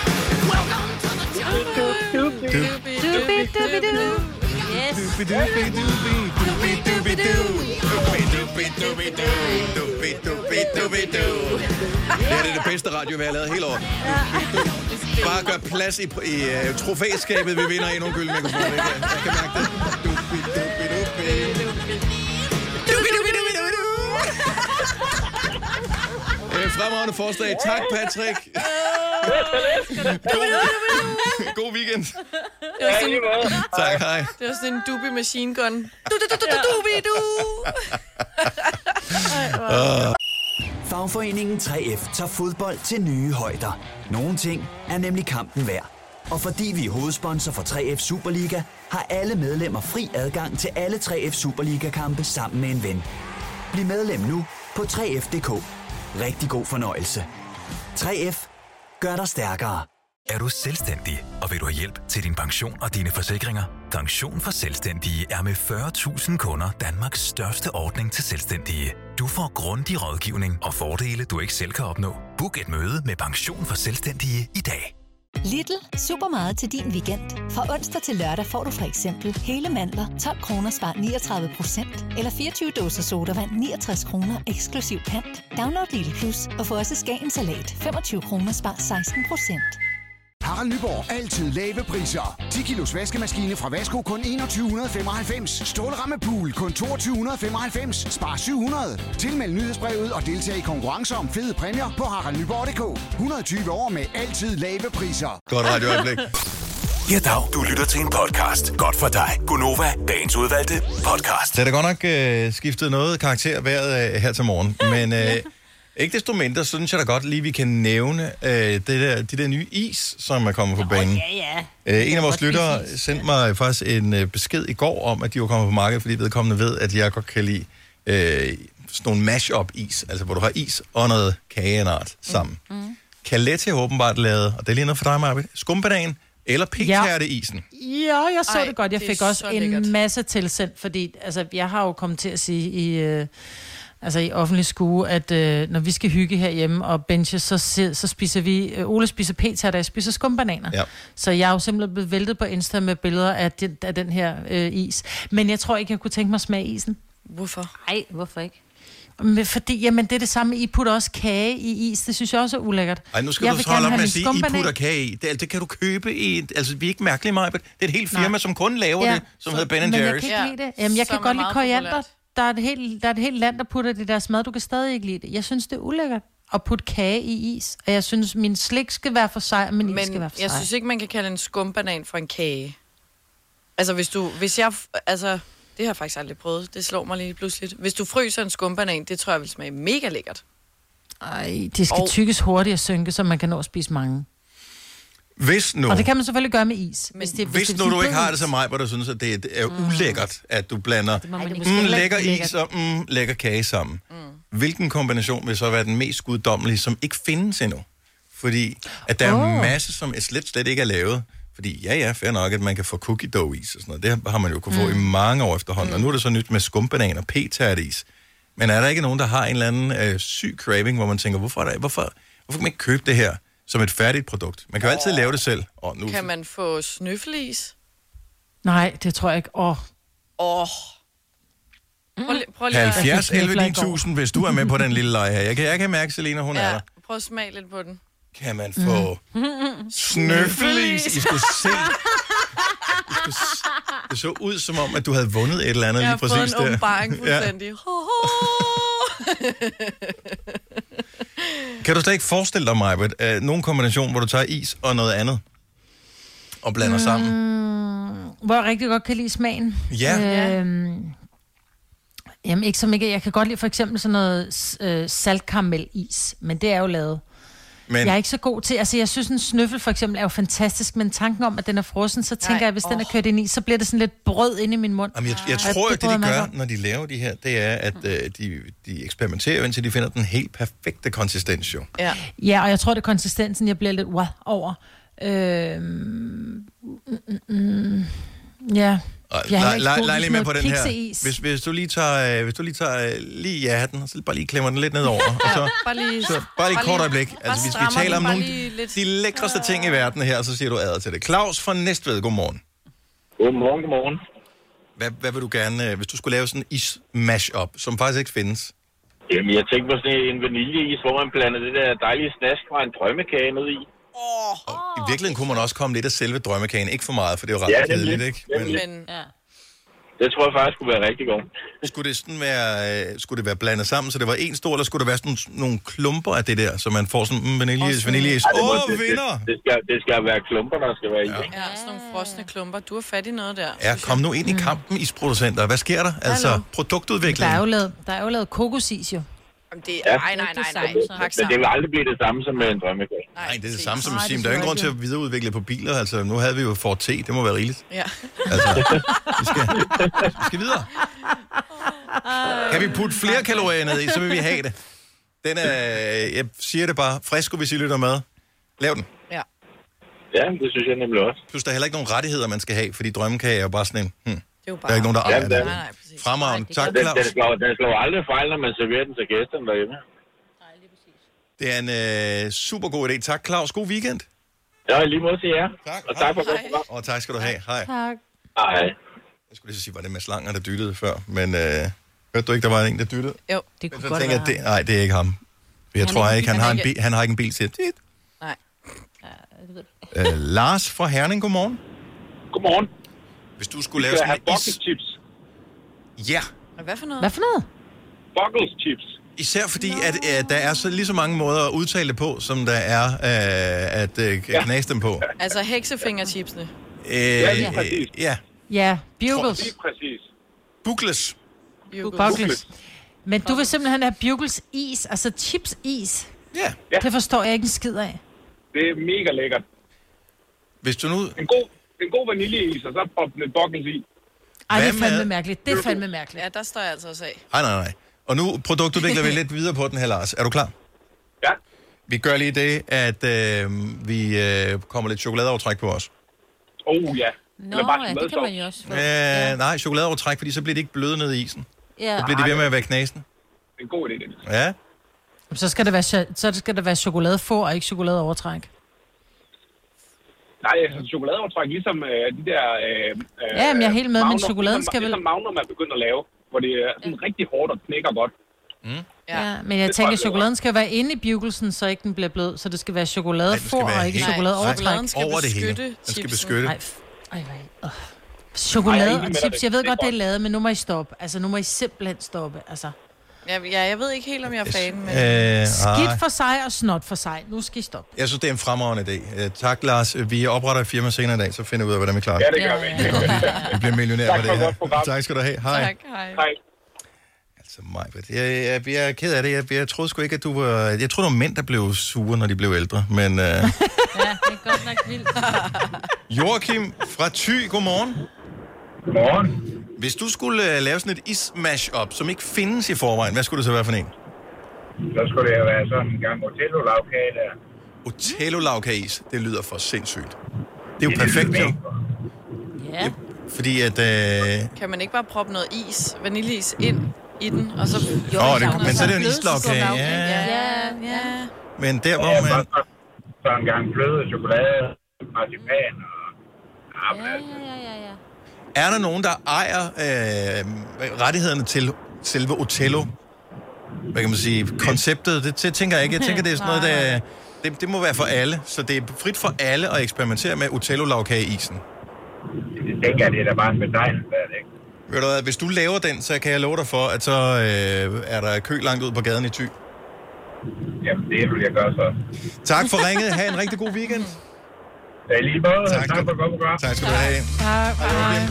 Speaker 4: Dubi-dubi-du. Yes.
Speaker 1: Dubi-dubi-dubi, dubi-dubi-du. Dubi-dubi-dubi-du, dubi-dubi-dubi-du. Det er det, det bedste radio, vi har lavet hele året. Bare gør plads i, i uh, trofæskabet, vi vinder i nogle gyldne mikrofoner. Jeg kan, jeg kan mærke det. Dubi-dubi-dubi. Dubi-dubi-dubi-du. Øh, fremragende forslag. Tak, Patrick. God, god weekend.
Speaker 2: Det var sådan,
Speaker 1: Tak, hej.
Speaker 2: det var sådan en dubi machine gun. Du, du, du, du, du, dubi, du.
Speaker 14: Fagforeningen tre F tager fodbold til nye højder. Nogle ting er nemlig kampen værd. Og fordi vi er hovedsponsor for tre F Superliga, har alle medlemmer fri adgang til alle tre F Superliga-kampe sammen med en ven. Bliv medlem nu på tre F punktum d k. Rigtig god fornøjelse. tre F gør dig stærkere.
Speaker 5: Er du selvstændig, og vil du have hjælp til din pension og dine forsikringer? Pension for Selvstændige er med fyrre tusind kunder Danmarks største ordning til selvstændige. Du får grundig rådgivning og fordele, du ikke selv kan opnå. Book et møde med Pension for Selvstændige i dag.
Speaker 15: Lidl. Super meget til din weekend. Fra onsdag til lørdag får du for eksempel hele mandler tolv kroner spar niogtredive procent. Eller fireogtyve dåser sodavand niogtres kroner eksklusiv pant. Download Lidl Plus og få også Skagen Salat femogtyve kroner spar seksten procent.
Speaker 16: Harald Nyborg. Altid lave priser. ti kilos vaskemaskine fra Vasko kun enogtyve femoghalvfems. Stålramme pool kun toogtyve femoghalvfems. Spar syv hundrede. Tilmeld nyhedsbrevet og deltag i konkurrencer om fede præmier på harald nyborg punktum d k. et hundrede og tyve år med altid lave priser.
Speaker 1: Godt radioøjeblik.
Speaker 5: Ja, dag. Du lytter til en podcast. Godt for dig. Gunova, dagens udvalgte podcast.
Speaker 1: Det er da godt nok øh, skiftet noget karakter vejret øh, her til morgen, men øh, ikke desto mindre, så synes jeg da godt lige, vi kan nævne øh, det der, de der nye is, som er kommet på banen.
Speaker 4: Ja, ja.
Speaker 1: Øh, en af vores lyttere sendte mig faktisk en øh, besked i går om, at de var kommet på markedet, fordi vedkommende ved, at jeg godt kan lide øh, sådan nogle mash-up is, altså hvor du har is og noget kageart sammen. Mm. Mm. Caletti har åbenbart lavet, og det er lige noget for dig, Marvitt, skumbanan eller p-tærteisen.
Speaker 3: Ja, jeg så
Speaker 2: Ej,
Speaker 3: det godt. Jeg
Speaker 2: det
Speaker 3: fik
Speaker 2: er
Speaker 3: også
Speaker 2: så
Speaker 3: en
Speaker 2: lækkert.
Speaker 3: masse tilsendt, fordi altså, jeg har jo kommet til at sige i, øh, altså, i offentlig skue, at øh, når vi skal hygge herhjemme og benche, så, se- så spiser vi, øh, Ole spiser p-tærte, og jeg spiser skumbananer.
Speaker 1: Ja.
Speaker 3: Så jeg er jo simpelthen blevet væltet på Insta med billeder af den, af den her øh, is. Men jeg tror ikke, jeg kunne tænke mig at smage isen.
Speaker 2: Hvorfor?
Speaker 4: Nej, hvorfor ikke?
Speaker 3: Men fordi, jamen det er det samme, I putter også kage i is, det synes jeg også er ulækkert.
Speaker 1: Ej, nu skal
Speaker 3: jeg
Speaker 1: du
Speaker 3: vil
Speaker 1: så holde
Speaker 3: gerne
Speaker 1: op
Speaker 3: have
Speaker 1: med at
Speaker 3: min
Speaker 1: sige, I
Speaker 3: skumbanan.
Speaker 1: putter kage i. Det, det kan du købe i, altså vi er ikke mærkelige, Maja. Det er et helt firma,
Speaker 3: Nej.
Speaker 1: som kun laver ja. det, som hedder Ben and
Speaker 3: Men jeg
Speaker 1: Jerry's.
Speaker 3: kan ikke lide det. Jamen, jeg
Speaker 2: Som
Speaker 3: kan
Speaker 2: er
Speaker 3: godt lide
Speaker 2: meget
Speaker 3: koriander.
Speaker 2: populært.
Speaker 3: Der er, et helt, der er et helt land, der putter det i deres mad. Du kan stadig ikke lide det. Jeg synes, det er ulækkert at putte kage i is. Og jeg synes, min slik skal være for sig, og min is skal
Speaker 2: Men
Speaker 3: være for
Speaker 2: jeg
Speaker 3: sig.
Speaker 2: synes ikke, man kan kalde en skumbanan for en kage. Altså, hvis du... Hvis jeg... Altså, Det har jeg faktisk aldrig prøvet. Det slår mig lige pludselig. Hvis du fryser en skumbanan, det tror jeg vil smage mega lækkert.
Speaker 3: Ej, det skal
Speaker 2: Og-
Speaker 3: tykkes hurtigt og synke, så man kan nå at spise mange.
Speaker 1: Hvis nu,
Speaker 3: Og det kan man selvfølgelig gøre med is. Hvis, det,
Speaker 1: hvis
Speaker 3: det
Speaker 1: nu
Speaker 3: er
Speaker 1: du
Speaker 3: sådan
Speaker 1: ikke har
Speaker 3: blød
Speaker 1: det
Speaker 3: is.
Speaker 1: som mig, hvor du synes, at det er ulækkert, at du blander
Speaker 3: man ikke
Speaker 1: mm,
Speaker 3: sige.
Speaker 1: lækker
Speaker 3: Lækkert.
Speaker 1: is og mm, lækker kage sammen. Mm. Hvilken kombination vil så være den mest guddommelige, som ikke findes endnu? Fordi at der er
Speaker 3: Åh.
Speaker 1: en masse, som slet, slet ikke er lavet. Fordi ja, ja, fair nok, at man kan få cookie dough is og sådan noget. Det har man jo kunne få mm. i mange år efterhånden. Mm. Og nu er det så nyt med skumbanan og p-tært is. Men er der ikke nogen, der har en eller anden øh, syg craving, hvor man tænker, hvorfor, er der, hvorfor, hvorfor kan man ikke købe det her som et færdigt produkt? Man kan jo altid lave det selv. Og nu,
Speaker 2: Kan man få snøffelis?
Speaker 3: Nej, det tror jeg ikke. Åh,
Speaker 2: Åh. Oh. Prøv, lige- prøv lige at-
Speaker 1: halvfjerds
Speaker 3: Jeg fik
Speaker 1: elleve
Speaker 3: knæfler i går.
Speaker 1: tusind, hvis du er med på den lille leg her. Jeg kan, jeg kan mærke, Selina, hun er
Speaker 2: Ja,
Speaker 1: der.
Speaker 2: prøv at smage lidt på den.
Speaker 1: Kan man få snøffelis? I skulle se. I skulle s- Det så ud som om, at du havde vundet et eller andet
Speaker 2: Jeg
Speaker 1: lige
Speaker 2: har fået
Speaker 1: præcis
Speaker 2: en
Speaker 1: der.
Speaker 2: åbenbaring fuldstændig. Ho, ho.
Speaker 1: Kan du slet ikke forestille dig, Majbert, uh, nogen kombination, hvor du tager is og noget andet og blander mm. sammen?
Speaker 3: hvor jeg rigtig godt kan lide smagen.
Speaker 1: Ja.
Speaker 3: Øhm, jamen ikke som ikke. Jeg kan godt lide for eksempel sådan noget øh, saltkaramelis, men det er jo lavet.
Speaker 1: Men-
Speaker 3: Jeg er ikke så god til, altså jeg synes en snøffel for eksempel er jo fantastisk, men tanken om, at den er frossen, så tænker
Speaker 2: Nej,
Speaker 3: jeg, at hvis den er
Speaker 2: åh.
Speaker 3: kørt ind i, så bliver det sådan lidt brød inde i min mund.
Speaker 1: Jamen, jeg, jeg
Speaker 3: Ej,
Speaker 1: tror, at det,
Speaker 3: bryder
Speaker 1: de
Speaker 3: jeg mig
Speaker 1: gør,
Speaker 3: ikke om.
Speaker 1: når de laver de her, det er, at uh, de, de eksperimenterer, indtil de finder den helt perfekte konsistens, jo.
Speaker 2: Ja.
Speaker 3: Ja, og jeg tror, det er konsistensen, jeg bliver lidt wow over. Øhm, mm, mm, mm, ja.
Speaker 1: Og
Speaker 3: Jeg er
Speaker 1: lej,
Speaker 3: ikke
Speaker 1: lej,
Speaker 3: god
Speaker 1: lej
Speaker 3: til
Speaker 1: lige
Speaker 3: sådan
Speaker 1: med på
Speaker 3: noget
Speaker 1: den her.
Speaker 3: kikseis.
Speaker 1: Hvis, hvis du lige tager, øh, hvis du lige tager øh, lige ja den, og så bare lige klemmer den lidt nedover, og så,
Speaker 2: Bare lige,
Speaker 1: så bare lige et kort øjeblik.
Speaker 2: bare
Speaker 1: Altså, hvis vi
Speaker 2: strammer
Speaker 1: taler om
Speaker 2: den bare
Speaker 1: nogle
Speaker 2: lige lidt.
Speaker 1: de lækreste ting i verden her, så siger du adder til det. Claus fra Næstved, godmorgen.
Speaker 17: Godmorgen, godmorgen.
Speaker 1: Hvad, hvad vil du gerne, øh, hvis du skulle lave sådan en is-mash-up, som faktisk ikke findes?
Speaker 17: Jamen, jeg tænkte på sådan en vaniljeis, hvor man blander det der dejlige snask fra en drømmekage ned i.
Speaker 1: Og i virkeligheden kunne man også komme lidt af selve drømmekagen. Ikke for meget, for det er jo ret
Speaker 17: Ja,
Speaker 1: ja,
Speaker 17: nemlig.
Speaker 1: kedeligt, ikke? Men,
Speaker 2: Men, ja.
Speaker 17: Det tror jeg faktisk skulle være rigtig godt.
Speaker 1: skulle det sådan være, øh, skulle det være blandet sammen, så det var en stor, eller skulle der være sådan nogle klumper af det der, så man får sådan mm, vaniljeis, vaniljeis.
Speaker 17: Ej, det må-
Speaker 1: Åh,
Speaker 17: det- det-
Speaker 1: vinder!
Speaker 17: Det skal, det skal være klumper, der skal være i.
Speaker 1: Ja.
Speaker 2: Ja, sådan nogle frosne klumper. Du har fat i noget der.
Speaker 1: Ja, kom nu ind i kampen, isproducenter. Hvad sker der? Altså,
Speaker 3: Der
Speaker 1: produktudvikling.
Speaker 3: er jo lavet, der er jo lavet kokosis jo.
Speaker 2: Jamen, det,
Speaker 17: Ja.
Speaker 2: nej, nej, nej, nej. Pak
Speaker 17: Men det vil aldrig blive det samme som med en drømmekage.
Speaker 1: Nej, det er det samme som
Speaker 3: Nej,
Speaker 1: at sige,
Speaker 3: det
Speaker 1: der er ingen
Speaker 3: tror
Speaker 1: grund
Speaker 3: jeg
Speaker 1: til at videreudvikle på biler. Altså, nu havde vi jo Ford T, det må være rigeligt.
Speaker 2: Ja.
Speaker 1: Altså, vi skal, vi skal videre. Kan vi putte flere kalorier ned i, så vil vi have det. Den er, jeg siger det bare, frisko, hvis I lytter med. Lav den.
Speaker 2: Ja.
Speaker 17: Ja, det synes jeg nemlig også.
Speaker 1: Plus, der er heller ikke nogen rettigheder, man skal have, fordi drømmekage er jo bare sådan en... Hmm.
Speaker 2: Det er jo bare...
Speaker 1: Der er ikke nogen, der ejer
Speaker 17: Ja,
Speaker 1: det.
Speaker 17: det er-
Speaker 2: Nej, nej, præcis.
Speaker 1: Fremragende. Tak,
Speaker 17: Den, den,
Speaker 1: Claus.
Speaker 17: slår, den slår aldrig fejl, når man serverer den til gæsterne derhjemme.
Speaker 1: Det er en øh, super god idé. Tak, Claus. God weekend.
Speaker 17: Ja, lige måde til jer.
Speaker 1: Tak.
Speaker 17: Og tak for godt program.
Speaker 1: Og tak skal du have. Hej.
Speaker 3: Tak.
Speaker 17: Hej.
Speaker 1: Jeg skulle lige så sige, var det med slanger, der dyttede før, men øh, hørte du ikke, der var en, der dyttede?
Speaker 2: Jo.
Speaker 4: Det kunne
Speaker 1: Så
Speaker 4: godt
Speaker 1: tænker
Speaker 4: være.
Speaker 1: jeg, det, nej, det er ikke ham. Jeg
Speaker 2: Han
Speaker 1: tror
Speaker 2: er
Speaker 1: ikke,
Speaker 2: ikke-
Speaker 1: han
Speaker 2: han
Speaker 1: har
Speaker 2: er
Speaker 1: en
Speaker 2: ikke-
Speaker 1: bil, han har ikke en bil til. Dit.
Speaker 2: Nej.
Speaker 1: Øh, Lars fra Herning, godmorgen.
Speaker 17: Godmorgen.
Speaker 1: Hvis du skulle
Speaker 17: Vi
Speaker 1: lave
Speaker 17: skal
Speaker 1: sådan
Speaker 17: have
Speaker 1: en is...
Speaker 17: bucket chips.
Speaker 1: Ja,
Speaker 2: Hvad for noget?
Speaker 3: Hvad for noget?
Speaker 17: Buckles chips.
Speaker 1: især fordi, at øh, der er så lige så mange måder at udtale det på, som der er øh, at øh, knase dem på.
Speaker 2: Altså heksefingerchipsene.
Speaker 1: Øh,
Speaker 17: Ja, lige
Speaker 1: øh,
Speaker 17: præcis.
Speaker 1: ja,
Speaker 3: Ja, bugles.
Speaker 17: Lige præcis.
Speaker 1: Bugles.
Speaker 3: Bugles. Men du vil simpelthen have bugles is, altså chips is.
Speaker 1: Ja.
Speaker 17: Ja.
Speaker 3: Det forstår jeg ikke en skid af.
Speaker 17: Det er mega lækkert.
Speaker 1: Hvis du nu...
Speaker 17: En god, en god vaniljeis, og så proppe lidt buckles i.
Speaker 3: Ej, det er
Speaker 1: Hvad
Speaker 3: fandme
Speaker 1: med-
Speaker 3: mærkeligt. Det er fandme mærkeligt.
Speaker 2: Ja, der står jeg altså også af.
Speaker 1: Nej, nej, nej. Og nu produktudvikler vi lidt videre på den her, Lars. Er du klar?
Speaker 17: Ja.
Speaker 1: Vi gør lige det, at øh, vi øh, kommer lidt chokoladeovertræk på os.
Speaker 17: Oh ja.
Speaker 4: Nå, ja, det kan man jo også få.
Speaker 1: Øh, ja. Nej, chokoladeovertræk, fordi så bliver det ikke bløde ned i isen.
Speaker 4: Ja.
Speaker 1: Så bliver de ved med at være knasen.
Speaker 17: Det er en god idé, det.
Speaker 1: Ja.
Speaker 3: Så skal der være, cho- så skal der være chokoladefår og ikke chokoladeovertræk.
Speaker 17: Nej, altså chokoladeovertræk, ligesom øh, de der... Øh, øh,
Speaker 3: Ja, men jeg er helt med, men
Speaker 17: Magnum,
Speaker 3: chokoladen
Speaker 17: ligesom,
Speaker 3: skal vel-
Speaker 17: Ligesom Magnum er begyndt at lave, hvor det er sådan rigtig hårdt og knækker godt.
Speaker 1: Mm.
Speaker 3: Ja, ja men jeg
Speaker 17: Det
Speaker 3: tænker,
Speaker 17: tror
Speaker 3: at
Speaker 17: jeg,
Speaker 3: chokoladen skal være inde i bugelsen, så ikke den bliver blød. Så det skal være chokoladefår og ikke
Speaker 2: Nej,
Speaker 3: chokoladeovertræk.
Speaker 2: chokoladen skal
Speaker 1: over det hele.
Speaker 2: beskytte
Speaker 1: Den skal
Speaker 2: chipsen.
Speaker 1: beskytte.
Speaker 3: Ej, f- ej, hvad? Øh. Chokolade
Speaker 17: Ej, jeg er
Speaker 3: og
Speaker 17: enig med
Speaker 3: chips,
Speaker 17: dig.
Speaker 3: jeg ved
Speaker 17: Det er
Speaker 3: godt, det er
Speaker 17: godt.
Speaker 3: lavet, men nu må I stoppe. Altså, nu må I simpelthen stoppe. Altså,
Speaker 2: Ja, ja, jeg ved ikke helt, om jeg er fan, men...
Speaker 1: Øh,
Speaker 3: Skidt for sig og snot for sig. Nu skal I stoppe.
Speaker 1: Jeg synes, det er en fremragende idé. Uh, tak, Lars. Vi opretter et firma senere i dag, så finder vi ud af, hvordan vi klarer
Speaker 17: Ja, det gør vi.
Speaker 1: Vi bliver millionær
Speaker 17: Tak
Speaker 1: på
Speaker 17: for
Speaker 1: det
Speaker 17: et
Speaker 1: her.
Speaker 17: godt program.
Speaker 1: Tak skal du have. Hej.
Speaker 2: Tak, hej.
Speaker 17: Hej.
Speaker 1: Altså, Majbert, jeg, jeg, jeg er ked af det. Jeg, jeg troede sgu ikke, at du var... Jeg troede, det var mænd, der blev sure, når de blev ældre. Men uh...
Speaker 4: Ja, det er godt nok vildt.
Speaker 1: Joachim fra Thy, godmorgen.
Speaker 17: Godmorgen.
Speaker 1: Hvis du skulle uh, lave sådan et is-mash-up, som ikke findes i forvejen, hvad skulle det så være for en?
Speaker 17: Så skulle det jo være sådan en gang Otello-lavkage der.
Speaker 1: Otello-lavkage-is, det lyder for sindssygt. Det er jo perfekt, jo.
Speaker 2: Ja.
Speaker 1: Fordi at... Øh...
Speaker 2: Kan man ikke bare proppe noget is, vaniljeis ind i den, og så...
Speaker 1: Jo, oh, det, men så er det jo en islagkage. Ja.
Speaker 2: Ja, ja.
Speaker 1: Men der, hvor
Speaker 17: Ja,
Speaker 1: man...
Speaker 17: så, så en gang fløde, chokolade, marcipan og... Ja,
Speaker 4: ja, ja, ja.
Speaker 1: Er der nogen, der ejer øh, rettighederne til selve Otello? Hvad kan man sige? Konceptet, det, det tænker jeg ikke. Jeg tænker, det er sådan noget, der... Det, det må være for alle, så det er frit for alle at eksperimentere med Otello-lavkage-isen.
Speaker 17: Det tænker jeg, det er da bare en betegnelse, er det ikke?
Speaker 1: Ved du hvad, hvis du laver den, så kan jeg love dig for, at så øh, er der kø langt ud på gaden i Thy.
Speaker 17: Jamen, det vil jeg gøre så.
Speaker 1: Tak for ringet. Ha' en rigtig god weekend.
Speaker 17: Ja, lige måde.
Speaker 1: Tak, tak for
Speaker 17: at komme og
Speaker 1: Tak skal du have.
Speaker 3: Tak, hej.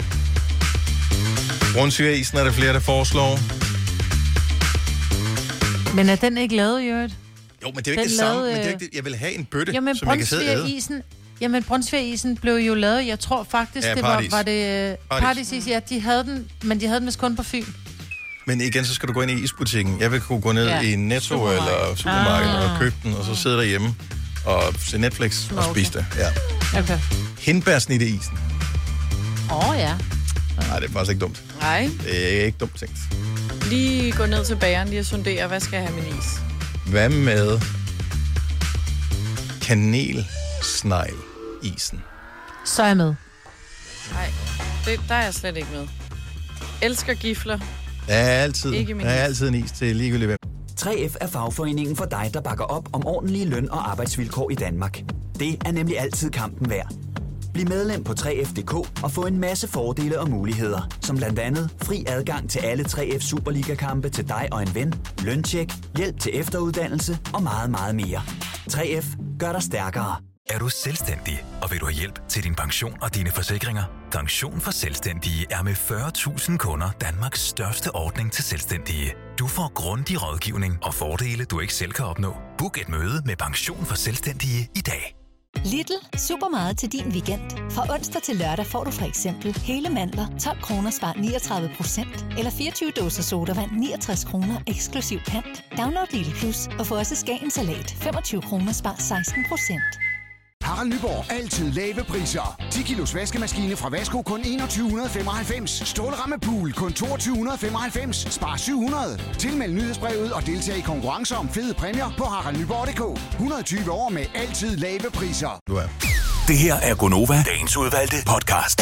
Speaker 1: Rundsyreisen er der flere, der foreslår.
Speaker 3: Men er den ikke lavet, Jørgen?
Speaker 1: Jo, men det er jo ikke
Speaker 3: Den
Speaker 1: det samme.
Speaker 3: lavede,
Speaker 1: Men det er ikke det. Jeg vil have en bøtte,
Speaker 3: Jamen,
Speaker 1: som jeg kan sidde og æde.
Speaker 3: Brunsvigerisen, jamen, Brunsvigerisen blev jo lavet, jeg tror faktisk,
Speaker 1: Ja,
Speaker 3: det var,
Speaker 1: Paradis.
Speaker 3: var det
Speaker 1: Paradis.
Speaker 3: Paradisis, ja, de havde den, men de havde den vist kun på Fyn.
Speaker 1: Men igen, så skal du gå ind i isbutikken. Jeg vil kunne gå ned
Speaker 3: Ja.
Speaker 1: i Netto
Speaker 3: Supermarked.
Speaker 1: eller supermarkedet
Speaker 3: Ah.
Speaker 1: og købe den, og så sidde derhjemme og se Netflix og
Speaker 3: Okay.
Speaker 1: spise det. Ja.
Speaker 3: Okay.
Speaker 1: Hindbærsnitteisen.
Speaker 4: Åh, oh, ja.
Speaker 1: Nej, det er faktisk ikke dumt.
Speaker 2: Nej,
Speaker 1: Det er ikke dumt tænkt.
Speaker 2: lige gå ned til bageren lige og sondere, hvad skal jeg have min is?
Speaker 1: Hvad med kanelsnegl-isen?
Speaker 3: Så er jeg med.
Speaker 2: Nej, det, der er jeg slet ikke med. Elsker gifler.
Speaker 1: Der er altid,
Speaker 2: Ikke min
Speaker 1: der er
Speaker 2: is.
Speaker 1: altid en is til ligegyldigt hvem.
Speaker 14: tre F er fagforeningen for dig, der bakker op om ordentlige løn- og arbejdsvilkår i Danmark. Det er nemlig altid kampen værd. Bliv medlem på tre F punktum d k og få en masse fordele og muligheder, som blandt andet fri adgang til alle tre F Superliga-kampe til dig og en ven, løntjek, hjælp til efteruddannelse og meget, meget mere. tre F gør dig stærkere.
Speaker 5: Er du selvstændig, og vil du have hjælp til din pension og dine forsikringer? Pension for Selvstændige er med fyrre tusind kunder Danmarks største ordning til selvstændige. Du får grundig rådgivning og fordele, du ikke selv kan opnå. Book et møde med Pension for Selvstændige i dag.
Speaker 15: Lidl. Supermarked til din weekend. Fra onsdag til lørdag får du for eksempel hele mandler tolv kroner spar niogtredive procent, eller fireogtyve dåser sodavand niogtres kroner eksklusiv pant. Download Lidl Plus og få også Skagen Salat femogtyve kroner spar seksten procent.
Speaker 16: Harald Nyborg. Altid lave priser. ti kilos vaskemaskine fra Vasko kun enogtyve femoghalvfems. Stålramme pool kun toogtyve femoghalvfems. Spar syv hundrede. Tilmeld nyhedsbrevet og deltag i konkurrencer om fede præmier på harald nyborg punktum d k. et hundrede og tyve år med altid lave priser.
Speaker 1: Du er.
Speaker 5: Det her er Gonova, dagens udvalgte podcast.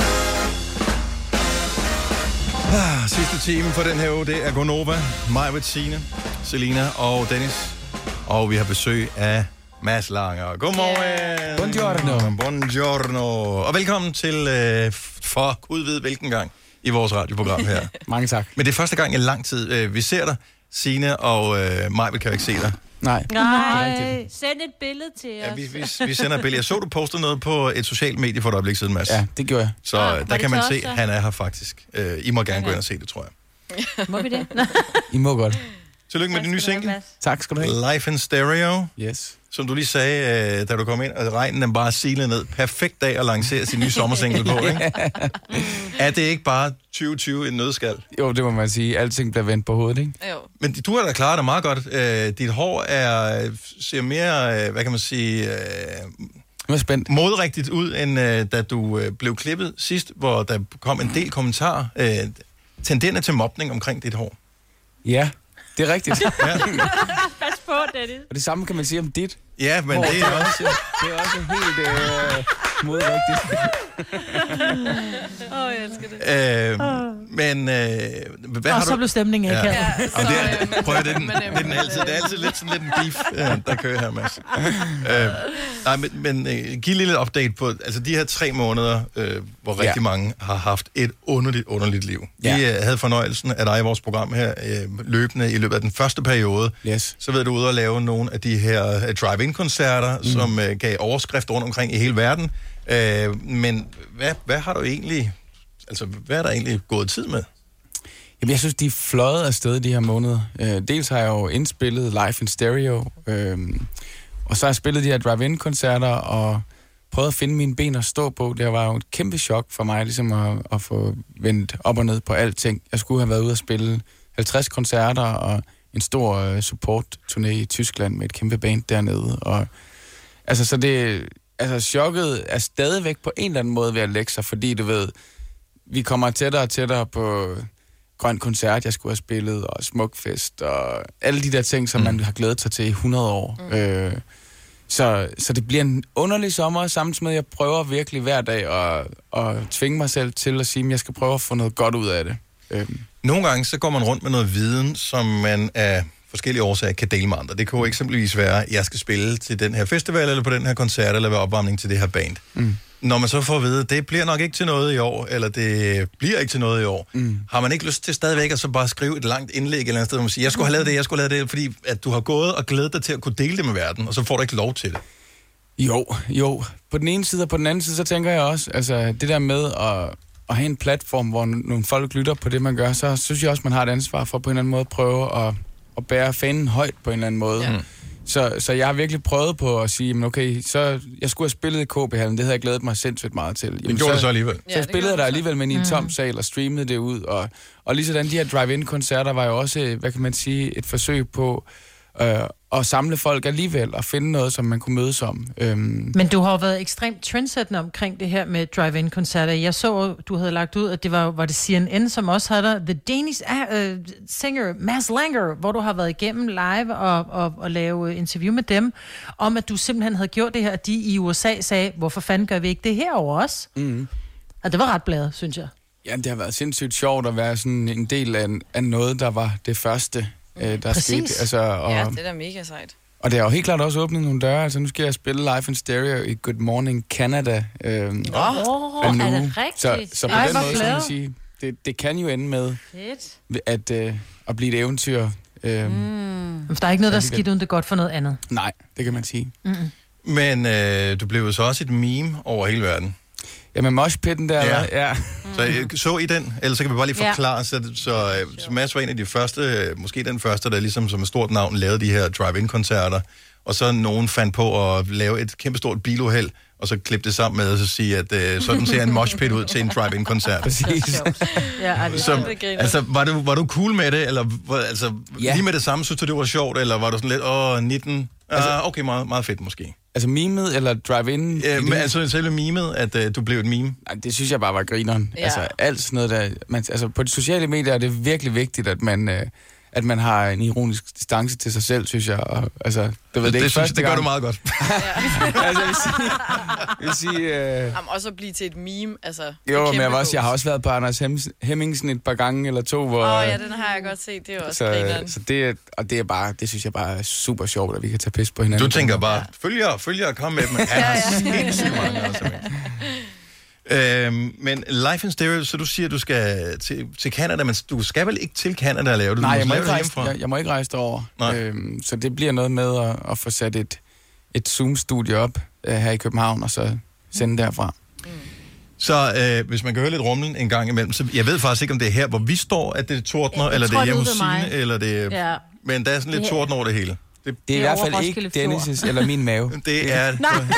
Speaker 1: Ah, sidste time for den her uge, det er Gonova, Majbert, Signe, Selina og Dennis. Og vi har besøg af Mads Langer. Godmorgen.
Speaker 18: Buongiorno.
Speaker 1: Buongiorno. Og velkommen til, øh, for Gud ved hvilken gang, i vores radioprogram her.
Speaker 18: Mange tak.
Speaker 1: Men det er første gang i lang tid, øh, vi ser dig, Signe, og øh, Majbert kan jo ikke se dig.
Speaker 18: Nej.
Speaker 4: Nej, send et billede til os.
Speaker 1: Ja, vi, vi, vi sender et billede. Jeg så, du postede noget på et socialt medie for et øjeblik siden, Mads.
Speaker 18: Ja, det gjorde jeg.
Speaker 1: Så
Speaker 4: Ah,
Speaker 1: ah,
Speaker 4: var
Speaker 1: der
Speaker 4: det
Speaker 1: kan man
Speaker 4: til
Speaker 1: se,
Speaker 4: os, så?
Speaker 1: at han er her faktisk. Øh, I må gerne okay. gå ind og se det, tror jeg.
Speaker 4: Må vi det?
Speaker 18: I må godt.
Speaker 1: Tillykke med din nye single.
Speaker 18: Tak skal du have.
Speaker 1: Life in Stereo.
Speaker 18: Yes.
Speaker 1: Som du lige sagde, øh, da du kom ind, og regnen den bare silede ned. Perfekt dag at lancere sin nye sommersingle på, ikke? Er det ikke bare tyve tyve en nødskal?
Speaker 18: Jo, det må man sige. Alting bliver vendt på hovedet, ikke?
Speaker 2: Jo.
Speaker 1: Men du har da klaret dig meget godt. Øh, dit hår er, ser mere, øh, hvad kan man sige, øh,
Speaker 18: jeg er spændt.
Speaker 1: modrigtigt ud, end øh, da du øh, blev klippet sidst, hvor der kom en del kommentarer. Øh, tenderende til mobning omkring dit hår.
Speaker 18: Ja, det er rigtigt.
Speaker 1: Ja.
Speaker 4: Pas på, Dennis.
Speaker 18: Og det samme kan man sige om dit.
Speaker 1: Ja, men
Speaker 18: hår.
Speaker 1: det er også...
Speaker 18: Det er også helt... Øh... modrigtigt.
Speaker 2: Åh, oh, jeg elsker det.
Speaker 1: Øh, men, øh, hvad
Speaker 3: og
Speaker 1: har
Speaker 3: så
Speaker 1: du...
Speaker 3: blev stemningen ikke.
Speaker 1: Ja.
Speaker 3: Ja.
Speaker 1: Ja, så, det er, prøv at det er den, det er den altid. Det er altid lidt sådan lidt en beef, ja, der kører her, Mads. øh, nej, men, men øh, giv lige lidt update på, altså de her tre måneder, øh, hvor rigtig
Speaker 18: Ja.
Speaker 1: mange har haft et underligt, underligt liv.
Speaker 18: Ja.
Speaker 1: Vi øh, havde fornøjelsen af dig i vores program her, øh, løbende i løbet af den første periode.
Speaker 18: Yes.
Speaker 1: Så ved du ude at lave nogle af de her øh, drive-in-koncerter, mm. som øh, gav overskrift rundt omkring i hele verden. Øh, men hvad, hvad har du egentlig, altså hvad er der egentlig gået tid med?
Speaker 18: Jamen, jeg synes, de er fløjet afsted de her måneder. Øh, dels har jeg jo indspillet live in stereo, øh, og så har jeg spillet de her drive-in-koncerter, og prøvet at finde mine ben at stå på. Det var jo et kæmpe chok for mig, ligesom at, at få vendt op og ned på alting. Jeg skulle have været ude og spille halvtreds koncerter, og en stor uh, support-turné i Tyskland med et kæmpe band dernede. Og, altså, så det... Altså, chokket er stadigvæk på en eller anden måde ved at lægge sig, fordi du ved, vi kommer tættere og tættere på Grøn Koncert, jeg skulle have spillet, og Smukfest, og alle de der ting, som mm. man har glædet sig til i hundrede år. Mm. Øh, så, så det bliver en underlig sommer, samtidig med, at jeg prøver virkelig hver dag at, at tvinge mig selv til at sige, at jeg skal prøve at få noget godt ud af det. Øh.
Speaker 1: Nogle gange, så går man rundt med noget viden, som man af forskellige årsager kan dele med andre. Det kan jo eksempelvis være, at jeg skal spille til den her festival, eller på den her koncert, eller være opvarmning til det her band. Mm. Når man så får at vide, at det bliver nok ikke til noget i år, eller det bliver ikke til noget i år, mm. har man ikke lyst til stadigvæk at så bare skrive et langt indlæg et eller andet sted, hvor man siger, jeg skulle have lavet det, jeg skulle have lavet det, fordi at du har gået og glædet dig til at kunne dele det med verden, og så får du ikke lov til det.
Speaker 18: Jo, jo. På den ene side og på den anden side, så tænker jeg også, altså det der med at, at have en platform, hvor nogle folk lytter på det, man gør, så synes jeg også, man har et ansvar for på en eller anden måde at prøve at, at bære fanen højt på en eller anden måde. Ja. Så, så jeg har virkelig prøvet på at sige, men okay, så jeg skulle have spillet i K B-hallen, det havde jeg glædet mig sindssygt meget til. Jamen,
Speaker 1: det gjorde
Speaker 18: så,
Speaker 1: du så alligevel.
Speaker 18: Så jeg spillede der alligevel med i en mm. tom sal og streamede det ud, og, og lige sådan de her drive-in-koncerter var jo også, hvad kan man sige, et forsøg på øh, at samle folk alligevel og finde noget, som man kunne mødes om. Øhm.
Speaker 3: Men du har været ekstremt trendsættende omkring det her med drive-in-koncerter. Jeg så, du havde lagt ud, at det var, var det C N N, som også havde der, The Danish uh, singer Mads Langer, hvor du har været igennem live og, og, og lave interview med dem, om at du simpelthen havde gjort det her, og de i U S A sagde, hvorfor fanden gør vi ikke det her over os? Mm. Og det var ret bladet, synes jeg.
Speaker 18: Ja, det har været sindssygt sjovt at være sådan en del af, af noget, der var det første, mm. øh, der skete. Altså, og,
Speaker 2: ja, det er da mega sejt.
Speaker 18: Og det har jo helt klart også åbnet nogle døre. Altså, nu skal jeg spille live in stereo i Good Morning Canada. Øhm,
Speaker 4: Åh, oh, er det rigtigt?
Speaker 18: Så, så på
Speaker 3: Ej,
Speaker 18: den måde,
Speaker 3: glad.
Speaker 18: kan man sige, det, det kan jo ende med at, øh, at blive et eventyr. Øh,
Speaker 3: mm. Der er ikke noget, der er skidt, uden det er godt for noget andet.
Speaker 18: Nej, det kan man sige.
Speaker 3: Mm-mm.
Speaker 1: Men øh, du blev jo så også et meme over hele verden.
Speaker 18: Ja, med moshpitten der.
Speaker 1: Ja.
Speaker 18: ja.
Speaker 1: Så øh, så I den? Ellers så kan vi bare lige forklare. Ja. Så, så, øh, så Mads var en af de første, øh, måske den første, der ligesom som et stort navn lavede de her drive-in-koncerter. Og så nogen fandt på at lave et kæmpestort biluheld, og så klippe det sammen med at så sige, at øh, sådan ser en moshpit ud til en drive-in-koncert.
Speaker 18: Præcis.
Speaker 3: Ja, det
Speaker 1: så, altså, var du, var du cool med det? Eller var, altså, ja. Lige med det samme, synes du, det var sjovt? Eller var du sådan lidt, åh, nitten? Altså, ah, okay, meget, meget fedt måske.
Speaker 18: Altså memet eller drive-in?
Speaker 1: Ja, men altså selve memet, at uh, du blev et meme?
Speaker 18: Nej, det synes jeg bare var grineren.
Speaker 2: Ja.
Speaker 18: Altså alt sådan noget der... Man, altså på de sociale medier er det virkelig vigtigt, at man... Uh, at man har en ironisk distance til sig selv, synes jeg. Og, altså, det, ved, det,
Speaker 1: det,
Speaker 18: det,
Speaker 1: det, synes, det gør du meget godt.
Speaker 18: altså, jeg vil sige... Jeg vil sige uh...
Speaker 2: Jamen, også at blive til et meme, altså...
Speaker 18: Jo, men jeg, også, jeg har også været på Anders Hemmingsen et par gange eller to, hvor...
Speaker 2: Åh, oh, ja, den har jeg godt set. Det er også grineren.
Speaker 18: Så, så det, og det er bare... Det synes jeg bare er super sjovt, at vi kan tage pis på hinanden.
Speaker 1: Du tænker bare, følger, følger, kom med dem. Han har sindssygt mange, altså. Øhm, men Live in Stereo, så du siger, at du skal til, til Canada, men du skal vel ikke til Canada og lave det?
Speaker 18: Nej,
Speaker 1: du
Speaker 18: jeg må,
Speaker 1: lave
Speaker 18: ikke rejse, jeg, jeg må ikke rejse derover. Øhm, så det bliver noget med at, at få sat et, et Zoom-studie op uh, her i København, og så sende derfra.
Speaker 1: Mm. Så øh, hvis man kan høre lidt rumlen en gang imellem, så jeg ved faktisk ikke, om det er her, hvor vi står, at det er tordner, eller det er hjemme hos Signe, eller det er... Ja. Men der er sådan lidt torden over det hele.
Speaker 18: Det, det er i hvert fald ikke Dennis' eller min mave.
Speaker 1: Det er...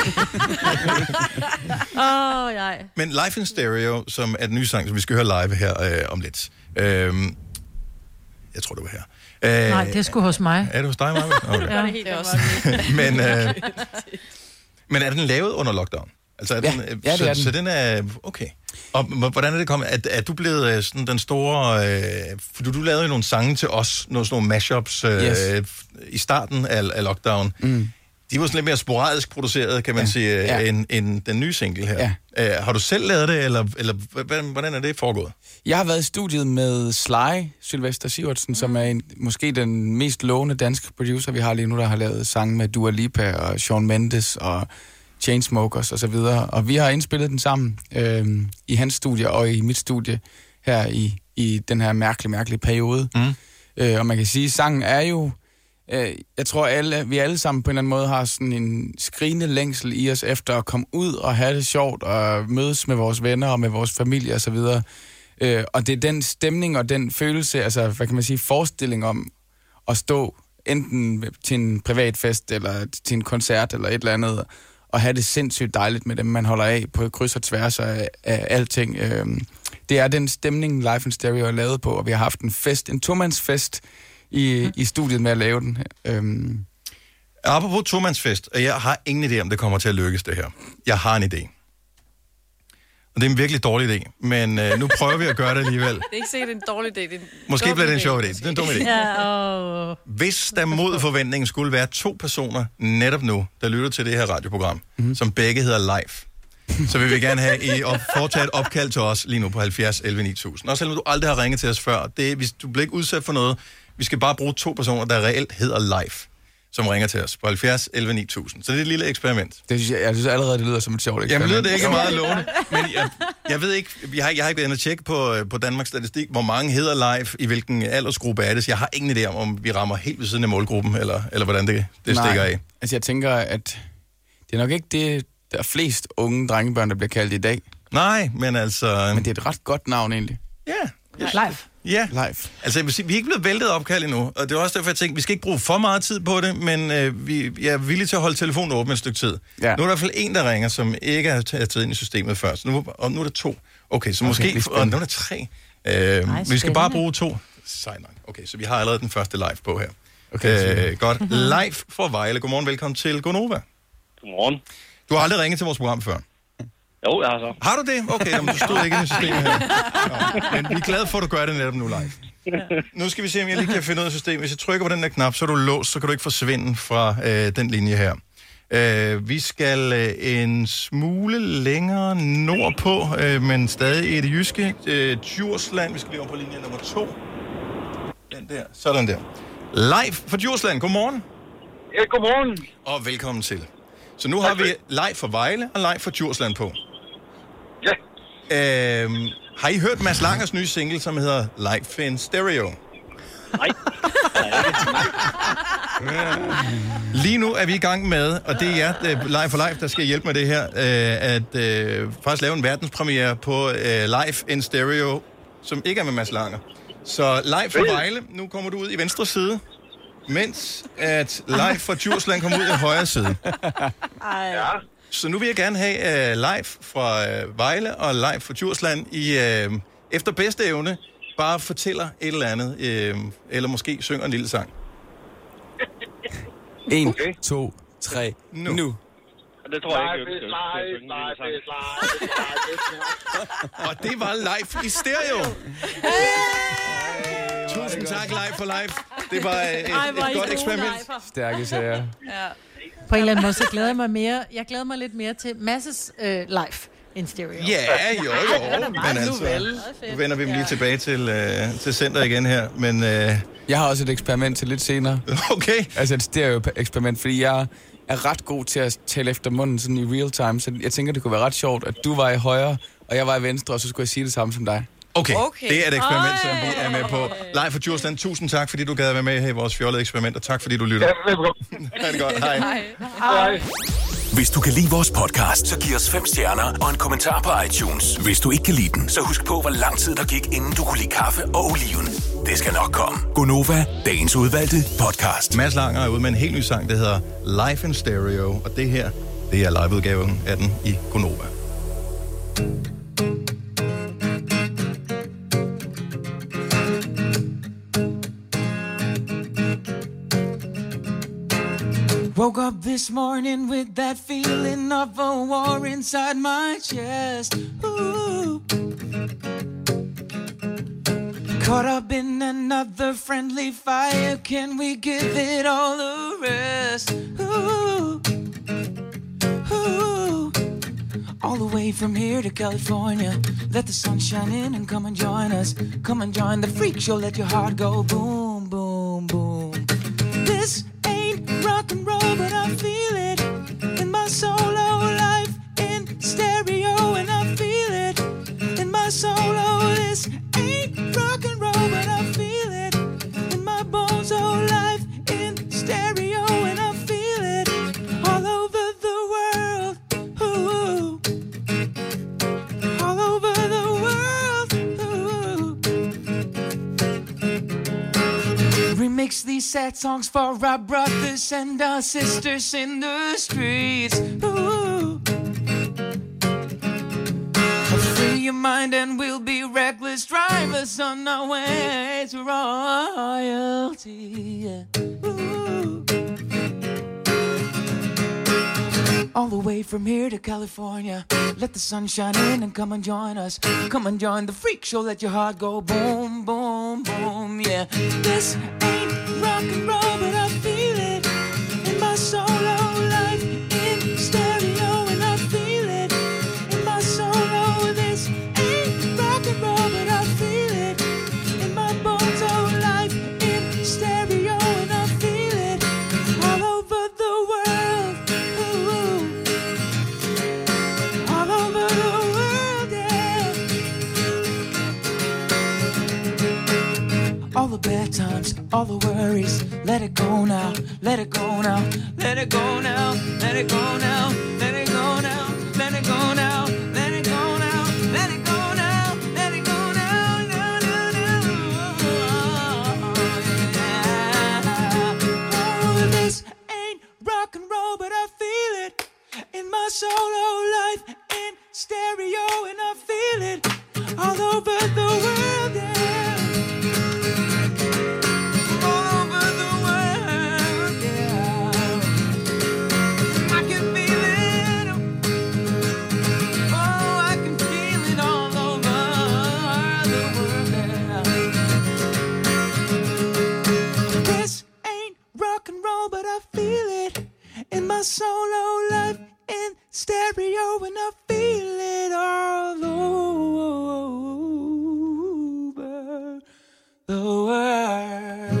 Speaker 3: Åh, oh, jeg.
Speaker 1: Men Live in Stereo, som er den nye sang, som vi skal høre live her øh, om lidt. Øhm, jeg tror, det var her.
Speaker 3: Øh, Nej, det er sgu hos mig.
Speaker 1: Er det hos dig, Maja? Okay.
Speaker 3: Ja, det er også.
Speaker 1: men, øh, men er den lavet under lockdown? Altså er
Speaker 18: ja,
Speaker 1: den,
Speaker 18: ja, det
Speaker 1: så,
Speaker 18: er den.
Speaker 1: Så den er... Okay. Og hvordan er det kommet? Er, er du blevet sådan den store... Øh, for du, du lavede jo nogle sange til os, nogle, sådan nogle mashups øh, yes. i starten af, af lockdown. Mm. de var sådan lidt mere sporadisk produceret, kan man ja. sige, ja. End, end den nye single her. Ja. Uh, har du selv lavet det, eller, eller hvordan er det foregået?
Speaker 18: Jeg har været i studiet med Sly, Sylvester Sivertsen, mm. som er en, måske den mest lovende danske producer, vi har lige nu, der har lavet sange med Dua Lipa og Shawn Mendes og Chainsmokers og så videre. Og vi har indspillet den sammen øh, i hans studie og i mit studie her i, i den her mærkelige, mærkelige periode. Mm. Øh, og man kan sige, at sangen er jo... Øh, jeg tror, alle, vi alle sammen på en eller anden måde har sådan en skrigende længsel i os efter at komme ud og have det sjovt og mødes med vores venner og med vores familie og så videre. Øh, og det er den stemning og den følelse, altså hvad kan man sige, forestilling om at stå enten til en privat fest eller til en koncert eller et eller andet, og have det sindssygt dejligt med dem, man holder af på kryds og tværs af, af alting. Øh, det er den stemning, Live in Stereo er lavet på, og vi har haft en fest, en tomandsfest i, mm. i studiet med at lave den. Øh.
Speaker 1: Apropos tomandsfest, og jeg har ingen idé, om det kommer til at lykkes det her. Jeg har en idé. Og det er en virkelig dårlig idé, men øh, nu prøver vi at gøre det alligevel.
Speaker 2: Det er ikke sikkert, det er en dårlig idé. Det er en
Speaker 1: Måske bliver det en sjov idé. Det er en dum idé.
Speaker 3: Ja, oh.
Speaker 1: Hvis der mod forventningen skulle være to personer netop nu, der lytter til det her radioprogram, mm-hmm. som begge hedder Live, så vil vi gerne have I at foretage et opkald til os lige nu på halvfjerds elleve ni tusind. Også selvom du aldrig har ringet til os før. Det er, hvis du bliver ikke udsat for noget, vi skal bare bruge to personer, der reelt hedder Live, som ringer til os på halvfjerds elleve ni tusind. Så det er et lille eksperiment.
Speaker 18: Det synes jeg, jeg synes allerede, det lyder som et sjovt eksperiment.
Speaker 1: Jamen, lyder det ikke meget lovende. Men jeg, jeg ved ikke, jeg har, jeg har ikke været inde og tjekke på, på Danmarks Statistik, hvor mange hedder Live, i hvilken aldersgruppe er det. Så jeg har ingen idé om, om vi rammer helt ved siden af målgruppen, eller, eller hvordan det, det stikker af.
Speaker 18: Altså jeg tænker, at det er nok ikke det, der er flest unge drengebørn, der bliver kaldt i dag.
Speaker 1: Nej, men altså...
Speaker 18: Men det er et ret godt navn egentlig.
Speaker 1: Ja.
Speaker 3: Yeah. Live.
Speaker 1: Ja,
Speaker 18: Live.
Speaker 1: Altså jeg vil sige, vi er ikke blevet væltet opkald endnu, og det er også derfor, jeg tænkte, vi skal ikke bruge for meget tid på det, men øh, vi jeg er villige til at holde telefonen åben et stykke tid. Ja. Nu er der i hvert fald en, der ringer, som ikke har taget ind i systemet før, så nu, og nu er der to. Okay, så måske... Okay, og nu er der tre. Øh, Nej, vi skal bare bruge to. Sej nok. Okay, så vi har allerede den første live på her. Okay, øh, godt. Live for Vejle. Godmorgen, velkommen til Gonova.
Speaker 19: Godmorgen.
Speaker 1: Du har aldrig ringet til vores program før?
Speaker 19: Jo, jeg har så.
Speaker 1: Har du det? Okay, jamen, du stod ikke i systemet her. Nå, men vi er glade for, at du gør det netop nu live. Nu skal vi se, om jeg lige kan finde ud af systemet. Hvis jeg trykker på den der knap, så er du låst, så kan du ikke forsvinde fra øh, den linje her. Øh, vi skal øh, en smule længere nordpå, øh, men stadig i det jyske. Øh, Djursland, vi skal lige over på linje nummer to. Den der, sådan der. Live fra Djursland, godmorgen.
Speaker 19: Ja, godmorgen.
Speaker 1: Og velkommen til. Så nu har vi live for Vejle og live for Djursland på.
Speaker 19: Ja.
Speaker 1: Øhm, har I hørt Mads Langers nye single, som hedder Live in Stereo?
Speaker 19: Nej.
Speaker 1: Lige nu er vi i gang med, og det er jer, Live for Live, der skal hjælpe med det her, øh, at øh, faktisk lave en verdenspremiere på øh, Live in Stereo, som ikke er med Mads Langer. Så Live for Vejle, nu kommer du ud i venstre side, mens at Live for Djursland kommer ud i højre side.
Speaker 19: Ja.
Speaker 1: Så nu vil jeg gerne have uh, live fra uh, Vejle og live fra Djursland i uh, efter bedste evne bare fortæller et eller andet, uh, eller måske synger en lille sang.
Speaker 18: En, okay. to, tre, nu. nu.
Speaker 19: Det tror jeg ikke, jeg
Speaker 1: Og det var live i stereo. Tusind tak, Live for Live. Det var et, et, et godt eksperiment.
Speaker 18: Stærke sager. Ja.
Speaker 3: På en eller anden måde, så glæder jeg mig mere. Jeg glæder mig lidt mere til Masses øh, live in stereo.
Speaker 1: Ja, jo, jo. Men altså, nu vender vi dem lige tilbage til, øh, til center igen her. Men, øh...
Speaker 18: jeg har også et eksperiment til lidt senere.
Speaker 1: Okay.
Speaker 18: Altså et stereo-eksperiment, fordi jeg er ret god til at tale efter munden sådan i real time. Så jeg tænker, det kunne være ret sjovt, at du var i højre, og jeg var i venstre, og så skulle jeg sige det samme som dig.
Speaker 1: Okay, okay. Det er et eksperiment, som vi er med på. Live for Djursland, tusind tak, fordi du gad være med her i vores fjollede eksperiment, og tak, fordi du lytter.
Speaker 19: Ja, velkommen.
Speaker 1: Ha' det godt. Hej.
Speaker 19: Hej. Hej.
Speaker 5: Hvis du kan lide vores podcast, så giv os fem stjerner og en kommentar på iTunes. Hvis du ikke kan lide den, så husk på, hvor lang tid der gik, inden du kunne lide kaffe og oliven. Det skal nok komme. Gonova, dagens udvalgte podcast.
Speaker 1: Mads Langer er ude med en helt ny sang, der hedder Live in Stereo, og det her, det er liveudgaven af den i Gonova.
Speaker 20: Woke up this morning with that feeling of a war inside my chest. Ooh. Caught up in another friendly fire, can we give it all a rest? Ooh, ooh. All the way from here to California, let the sun shine in and come and join us. Come and join the freak show, let your heart go boom, boom, boom. This ain't rock and roll, but I feel it in my solo life, in stereo, and I feel it in my solo. This ain't rock and roll, but I feel it in my bones, oh life, in stereo, and I feel it all over the world. Ooh, all over the world. Ooh. Remix these sad songs for our brothers and our sisters in the streets. Ooh. Free your mind and we'll be reckless drivers on our way to royalty. Yeah. Ooh. All the way from here to California, let the sun shine in and come and join us. Come and join the freak show, let your heart go boom, boom, boom. Yeah, this ain't rock and roll, but I feel it in my solo life, in stereo, and I feel it in my solo. This ain't rock and roll, but I feel it in my bones, oh life, in stereo, and I feel it all over the world. Ooh. All over the world, yeah. All the bad times, all the worries, let it go now, let it go now, let it go now, let it go now, let it go now, let it go now, let it go now, let it go now, let it go now, no, no, no. Oh, this ain't rock and roll, but I feel it in my solo life, in stereo, and I feel it all over the world, yeah. All over the world, yeah. I can feel it. Oh, I can feel it all over the world, yeah. This ain't rock and roll, but I feel it in my solo life, in stereo, and I feel it all over the world.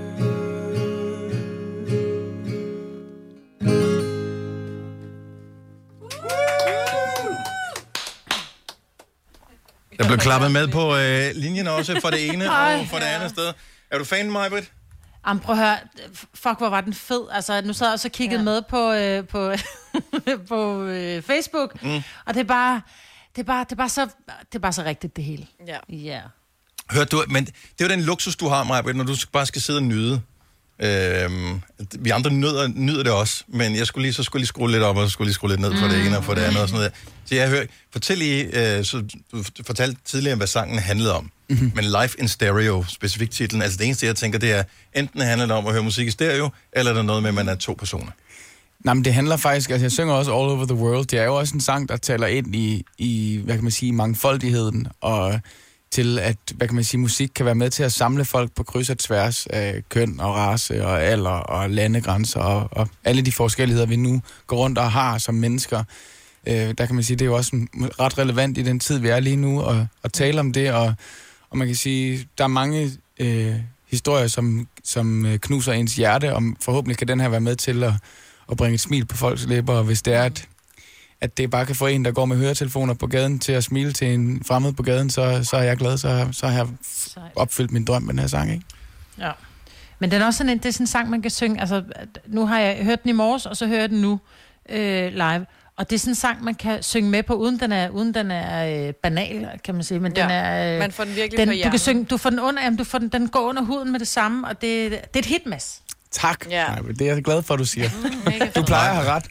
Speaker 1: Der blev klappet med på øh, linjen også for det ene og for det andet sted. Er du fan, Maj-Brit?
Speaker 3: Jamen, prøv at høre. Fuck, hvor var den fed. Altså, nu sad jeg også og kiggede ja. med på, øh, på, på øh, Facebook, mm. og det er bare, det er bare, det er bare så, det er bare så rigtigt, det hele.
Speaker 2: Ja.
Speaker 3: Ja.
Speaker 1: Hørte du, men det er jo den luksus, du har, Maj-Brit, når du bare skal sidde og nyde. Øhm, vi andre nyder, nyder det også, men jeg skulle lige, så skulle lige skrue lidt op, og så skulle lige skrue lidt ned for mm. det ene og for det andet og sådan noget. Så jeg hører, fortæl I, øh, så du fortalte tidligere, hvad sangen handlede om, mm-hmm. men Live in Stereo, specifikt titlen, altså det eneste, jeg tænker, det er, enten handler det om at høre musik i stereo, eller er der noget med, at man er to personer?
Speaker 18: Nej, men det handler faktisk, altså jeg synger også All Over the World, det er jo også en sang, der taler ind i, i hvad kan man sige, mangfoldigheden, og til at, hvad kan man sige, musik kan være med til at samle folk på kryds og tværs af køn og race og alder og landegrænser og, og alle de forskelligheder, vi nu går rundt og har som mennesker. Øh, der kan man sige, det er jo også ret relevant i den tid, vi er lige nu, at, at tale om det, og, og man kan sige, der er mange øh, historier, som, som knuser ens hjerte, og forhåbentlig kan den her være med til at, at bringe et smil på folks læber, og hvis det er, at at det bare kan få en, der går med høretelefoner på gaden, til at smile til en fremmed på gaden, så, så er jeg glad, så, så har jeg opfyldt min drøm med den her sang, ikke?
Speaker 3: Ja. Men den er også sådan en, det er sådan en sang, man kan synge, altså, nu har jeg hørt den i morges, og så hører jeg den nu øh, live, og det er sådan en sang, man kan synge med på, uden den er, uden den er øh, banal, kan man sige, men den
Speaker 2: ja,
Speaker 3: er... Øh,
Speaker 2: man får den virkelig
Speaker 3: den,
Speaker 2: på hjernen.
Speaker 3: Du kan synge, du får den under, jamen, du får den, den går under huden med det samme, og det, det er et hit, Mads.
Speaker 18: Tak.
Speaker 2: Ja.
Speaker 18: Nej, det er jeg glad for, at du siger.
Speaker 2: Mm,
Speaker 18: du plejer at have ret.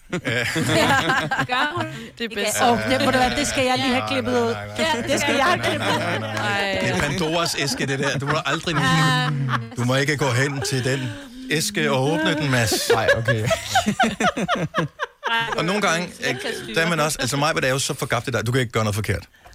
Speaker 2: Gør hun? Det er bedst.
Speaker 3: Og det, det, det skal jeg lige have klippet ud. Det skal jeg have klippet ud.
Speaker 1: Det er Pandoras æske, det der. Du må aldrig... Du må ikke gå hen til den æske og åbne den, Mads.
Speaker 18: Nej, okay.
Speaker 1: Og nogle gange, der er man også... Altså mig, hvad det er jo så forgabt det der. Du kan ikke gøre noget forkert.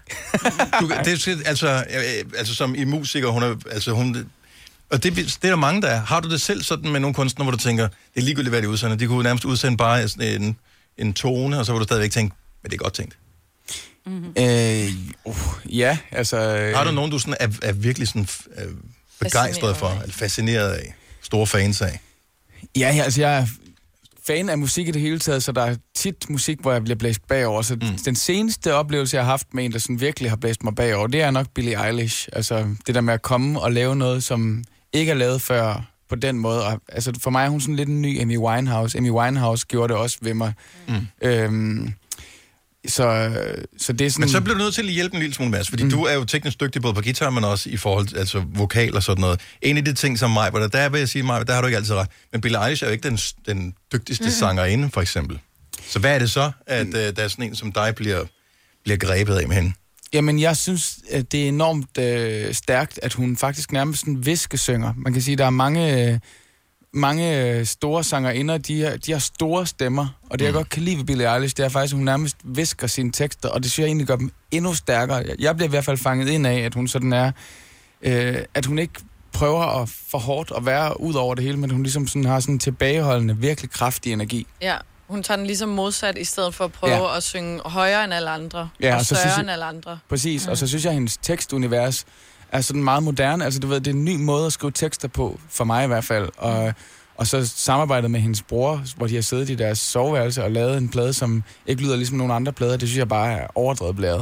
Speaker 1: Du, det er altså, øh, altså som i musiker, hun er, altså hun, og det, det er der mange, der er. Har du det selv sådan med nogle kunstnere, hvor du tænker, det er ligegyldigt, hvad de udsender. De kunne nærmest udsende bare sådan en, en tone, og så vil du stadigvæk tænke, men det er godt tænkt.
Speaker 18: Mm-hmm. Øh, uh, ja, altså... Øh...
Speaker 1: Har du nogen, du sådan er, er virkelig sådan, øh, begejstret for, eller fascineret af, store fans af?
Speaker 18: Ja, ja, altså jeg er fan af musik i det hele taget, så der er tit musik, hvor jeg bliver blæst bagover. Så mm. den seneste oplevelse, jeg har haft med en, der sådan virkelig har blæst mig bagover, det er nok Billie Eilish. Altså det der med at komme og lave noget, som ikke er lavet før på den måde. Og, altså for mig er hun sådan lidt en ny Amy Winehouse. Amy Winehouse gjorde det også ved mig. Mm. Øhm, Så, så det er sådan...
Speaker 1: Men så bliver du nødt til at hjælpe en lille smule, Mads, fordi mm. du er jo teknisk dygtig både på guitar, men også i forhold til altså, vokal og sådan noget. En af de ting, som mig, der, der vil jeg sige mig, der har du ikke altid ret. Men Billie Eilish er jo ikke den, den dygtigste mm. sangerinde, for eksempel. Så hvad er det så, at mm. uh, der er sådan en som dig bliver, bliver grebet af med hende?
Speaker 18: Jamen, jeg synes, at det er enormt øh, stærkt, at hun faktisk nærmest en viskesynger. Man kan sige, at der er mange... Øh, Mange store sangerinder, de har, de har store stemmer, og det jeg godt kan lide ved Billie Eilish, det er faktisk, at hun nærmest visker sine tekster, og det synes jeg egentlig gør dem endnu stærkere. Jeg bliver i hvert fald fanget ind af, at hun sådan er, øh, at hun ikke prøver at for hårdt at være ud over det hele, men hun ligesom sådan har sådan en tilbageholdende, virkelig kraftig energi.
Speaker 2: Ja, hun tager den ligesom modsat, i stedet for at prøve ja. at synge højere end alle andre,
Speaker 18: ja,
Speaker 2: og,
Speaker 18: og
Speaker 2: større
Speaker 18: jeg,
Speaker 2: end alle andre.
Speaker 18: Præcis, mm. og så synes jeg, at hendes tekstunivers er sådan meget moderne. Altså, du ved, det er en ny måde at skrive tekster på, for mig i hvert fald. Og, og så samarbejdet med hendes bror, hvor de har siddet i deres soveværelse og lavet en plade, som ikke lyder ligesom nogle andre plader. Det synes jeg bare er overdrevet blæret.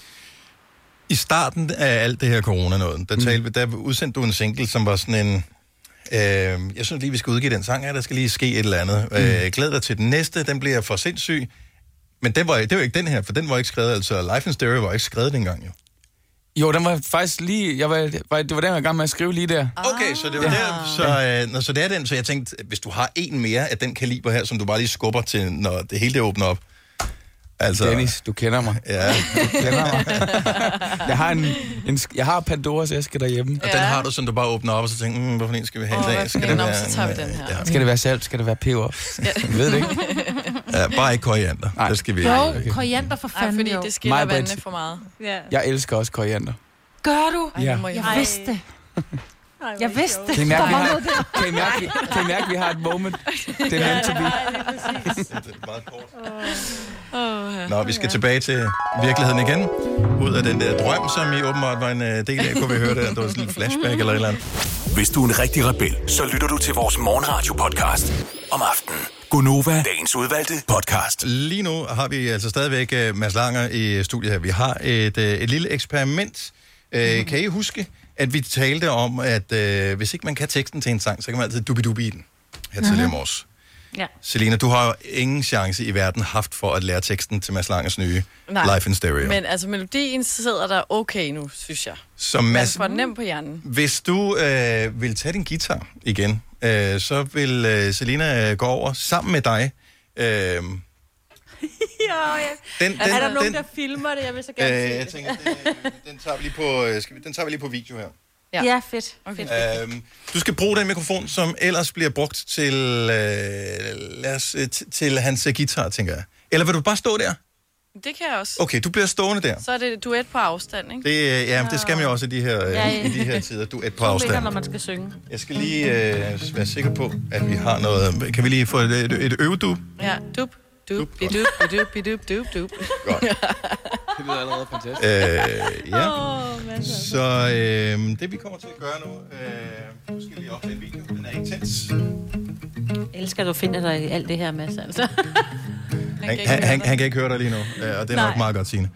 Speaker 1: I starten af alt det her corona-noget, der, mm. talte, der udsendte du en single, som var sådan en... Øh, jeg synes lige, vi skal udgive den sang her. Der skal lige ske et eller andet. Mm. Øh, glæd dig til den næste. Den bliver for sindssyg. Men den var, det var ikke den her, for den var ikke skrevet. Altså, Life in Stereo var ikke skrevet dengang, jo.
Speaker 18: Jo, den var faktisk lige... Jeg var, det var den, jeg var i gang med at skrive lige der.
Speaker 1: Okay, så det var ja. der. Så, øh, så det er den, så jeg tænkte, hvis du har en mere af den kaliber her, som du bare lige skubber til, når det hele det åbner op.
Speaker 18: Altså, Dennis, du kender mig.
Speaker 1: Ja,
Speaker 18: du kender mig. Jeg har, en, en, jeg har Pandoras æske derhjemme.
Speaker 1: Og ja. den har du, som du bare åbner op, og så tænker, mm, hvorfor en skal vi have
Speaker 2: oh,
Speaker 1: i dag? Skal
Speaker 2: det være, så tager vi den her.
Speaker 18: Ja. Skal det være salt? Skal det være peber? Ja. Jeg ved det ikke.
Speaker 1: Ja, bare ikke koriander. Nej. Det skal vi
Speaker 3: jo, okay. Koriander for fanden.
Speaker 2: Ej, fordi jo. det skiller vandene for meget.
Speaker 4: Ja.
Speaker 18: Jeg elsker også koriander.
Speaker 3: Gør du?
Speaker 18: Ja.
Speaker 3: Ej, jeg vidste det.
Speaker 4: Ej,
Speaker 3: jeg vidste det.
Speaker 18: Kan I mærke, vi har, kan I mærke, kan I mærke, vi har et moment? Det er meant to be.
Speaker 1: Det er meget kort. Oh, ja. Nå, vi skal tilbage til virkeligheden igen. Ud af den der drøm, som I åbenbart var en del af, kunne vi høre det. Det var sådan en flashback eller et eller andet.
Speaker 5: Hvis du er en rigtig rebel, så lytter du til vores morgenradio-podcast om aftenen. Gonova, dagens udvalgte podcast.
Speaker 1: Lige nu har vi altså stadigvæk uh, Mads Langer i studiet her. Vi har et, uh, et lille eksperiment. Uh, mm. Kan I huske, at vi talte om, at uh, hvis ikke man kan teksten til en sang, så kan man altid dubi-dubi i den. Her tidligere om års.
Speaker 4: Ja.
Speaker 1: Selina, du har jo ingen chance i verden haft for at lære teksten til Mads Langers nye
Speaker 2: Nej,
Speaker 1: Life in Stereo.
Speaker 2: Men altså, melodien sidder der okay nu, synes jeg.
Speaker 1: Så Mads,
Speaker 2: man får nemt på hjernen.
Speaker 1: Hvis du øh, vil tage din guitar igen, øh, så vil øh, Selina gå over sammen med dig. Øh,
Speaker 4: jo, ja. Den, den, er der nogen, den, der filmer det? Jeg vil så gerne øh, se
Speaker 1: jeg tænker, det, den, tager vi lige på, øh, skal vi, den tager vi lige på video her.
Speaker 4: Ja, ja fedt. Okay. fedt.
Speaker 1: Øhm, du skal bruge den mikrofon, som ellers bliver brugt til, øh, lad os, t- til hans guitar, tænker jeg. Eller vil du bare stå der?
Speaker 2: Det kan jeg også.
Speaker 1: Okay, du bliver stående der.
Speaker 2: Så er det duet på afstand, ikke?
Speaker 1: Det, ja, det skal man jo også i de her, ja, ja. i de her tider. Duet på afstand.
Speaker 4: Ligger, når man skal synge.
Speaker 1: Jeg skal lige øh, være sikker på, at vi har noget... Kan vi lige få et, et, et øvedub?
Speaker 2: Ja, dub. Dup, bidup, bidup, bidup, dup, dup.
Speaker 1: Godt.
Speaker 18: Det lyder allerede fantastisk.
Speaker 1: Øh, ja. Oh, så øh, det vi kommer til at gøre nu, øh, nu skal jeg lige optage en video. Den er intens.
Speaker 4: Jeg elsker, at du finder dig i alt det her, Mads. Altså.
Speaker 1: Han, han, han, han kan ikke høre dig lige nu, og det er Nej. nok meget godt, Signe.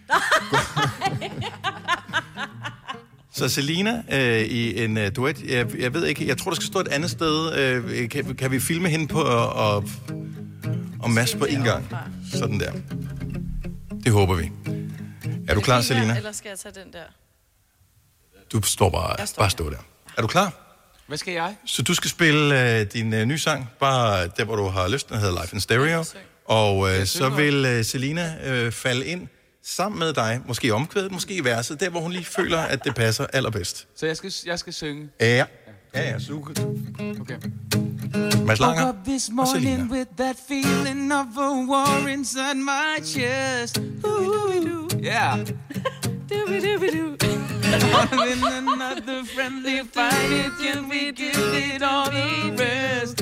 Speaker 1: Så Selina øh, i en øh, duet, jeg, jeg ved ikke, jeg tror, der skal stå et andet sted. Øh, kan, kan vi filme hende på og, og Mads på en gang? Sådan der. Det håber vi. Er du klar, Selina?
Speaker 2: Eller skal jeg tage den der?
Speaker 1: Du står bare, står bare stå der. Er du klar?
Speaker 18: Hvad skal jeg?
Speaker 1: Så du skal spille øh, din øh, nye sang, bare der, hvor du har lyst. Den hedder Life in Stereo. Og øh, så vil øh, Selina øh, falde ind sammen med dig, måske omkvædet, måske i verset, der hvor hun lige føler, at det passer allerbedst.
Speaker 18: Så jeg skal, jeg skal synge?
Speaker 1: Ja, ja, ja, så
Speaker 18: okay.
Speaker 1: Mads Langer og Selina.
Speaker 20: With that feeling of a war inside my chest. Ooh, yeah. Another friendly fight, it can be give it all the rest.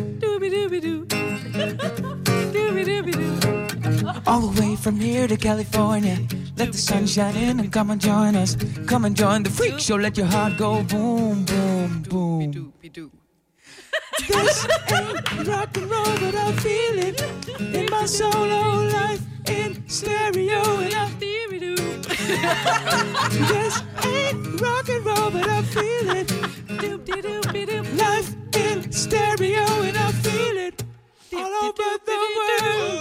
Speaker 20: All the way from here to California, let the sun shine in and come and join us. Come and join the freak show, let your heart go boom, boom, boom. This ain't rock and roll, but I feel it in my solo life, in stereo, and I feel it. This ain't rock and roll, but I feel it. Life in stereo, and I feel it all over the world.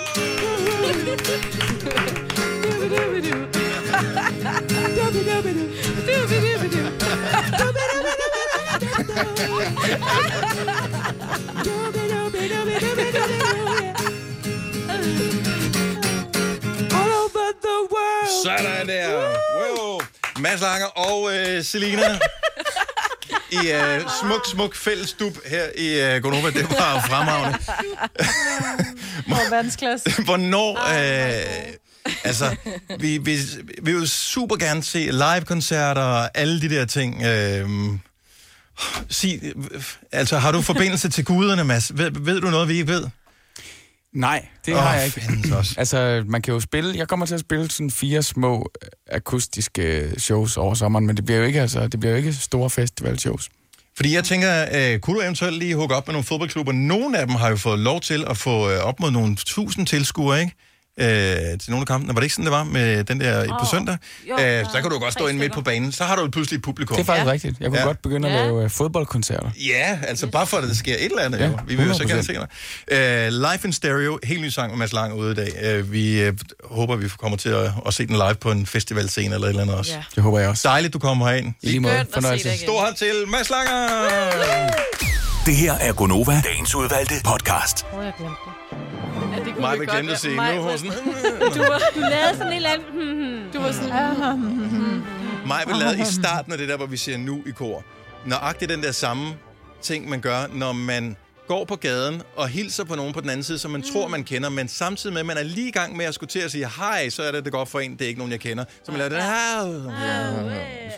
Speaker 20: All over the world.
Speaker 1: Sådan der. Wow. Mads Langer og øh, Selina i øh, smuk, smuk fælles dub her i øh, Gonova. Det var fremragende.
Speaker 3: Hvor verdensklasse.
Speaker 1: Hvornår... Øh, altså, vi, vi, vi vil super gerne se live-koncerter og alle de der ting. Øh, sig, altså, har du forbindelse til guderne, Mads? Ved, ved du noget, vi ikke ved?
Speaker 18: Nej, det
Speaker 1: Åh,
Speaker 18: har jeg ikke.
Speaker 1: fandens også.
Speaker 18: Altså, man kan jo spille... Jeg kommer til at spille sådan fire små akustiske shows over sommeren, men det bliver jo ikke, altså, det bliver jo ikke store festivalshows.
Speaker 1: Fordi jeg tænker, øh, kunne du eventuelt lige hugge op med nogle fodboldklubber? Nogle af dem har jo fået lov til at få øh, op mod nogle tusind tilskuere, ikke? Øh, til nogle af kampene. Var det ikke sådan, det var med den der oh, på søndag?
Speaker 4: Jo,
Speaker 1: øh, så kan du godt stå inde midt på banen. Så har du pludselig et publikum.
Speaker 18: Det er faktisk ja. rigtigt. Jeg kunne ja. godt begynde at
Speaker 1: Ja.
Speaker 18: lave uh, fodboldkoncerter.
Speaker 1: Ja, altså bare for, at der sker et eller andet.
Speaker 18: Ja,
Speaker 1: jo. Vi vil jo så
Speaker 18: hundrede
Speaker 1: gerne se dig. Uh, Live in Stereo, helt ny sang med Mads Lang ude i dag. Uh, vi uh, håber, vi kommer til at, at se den live på en festivalscene eller et eller andet også.
Speaker 18: Ja. Det håber jeg også.
Speaker 1: Dejligt, du kommer herind.
Speaker 18: I lige måde. Fornøjelse.
Speaker 1: Stor hånd til Mads Langer!
Speaker 5: Det her er Gonova, dagens udvalgte podcast.
Speaker 4: Åh, oh, jeg glemte det.
Speaker 2: Ja, det kunne
Speaker 1: Mig
Speaker 2: vi
Speaker 1: vil
Speaker 2: godt
Speaker 1: glemme at sige.
Speaker 2: være.
Speaker 1: Nu
Speaker 2: Mig-
Speaker 1: var sådan...
Speaker 4: Du, var, du lavede sådan en eller anden...
Speaker 2: Du var sådan...
Speaker 1: Mig vil lade i starten af det der, hvor vi siger nu i kor. Nøjagtigt den der samme ting, man gør, når man går på gaden og hilser på nogen på den anden side, som man mm. tror, man kender, men samtidig med, at man er lige i gang med at skulle til at sige hej, så er det det godt for en, det er ikke nogen, jeg kender. Så man laver den her...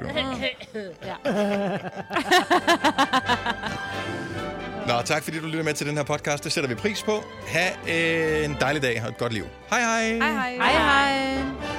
Speaker 1: Nå, tak fordi du lytter med til den her podcast. Det sætter vi pris på. Ha' en dejlig dag og et godt liv. Hej hej!
Speaker 2: Hej hej!
Speaker 3: Hej hej!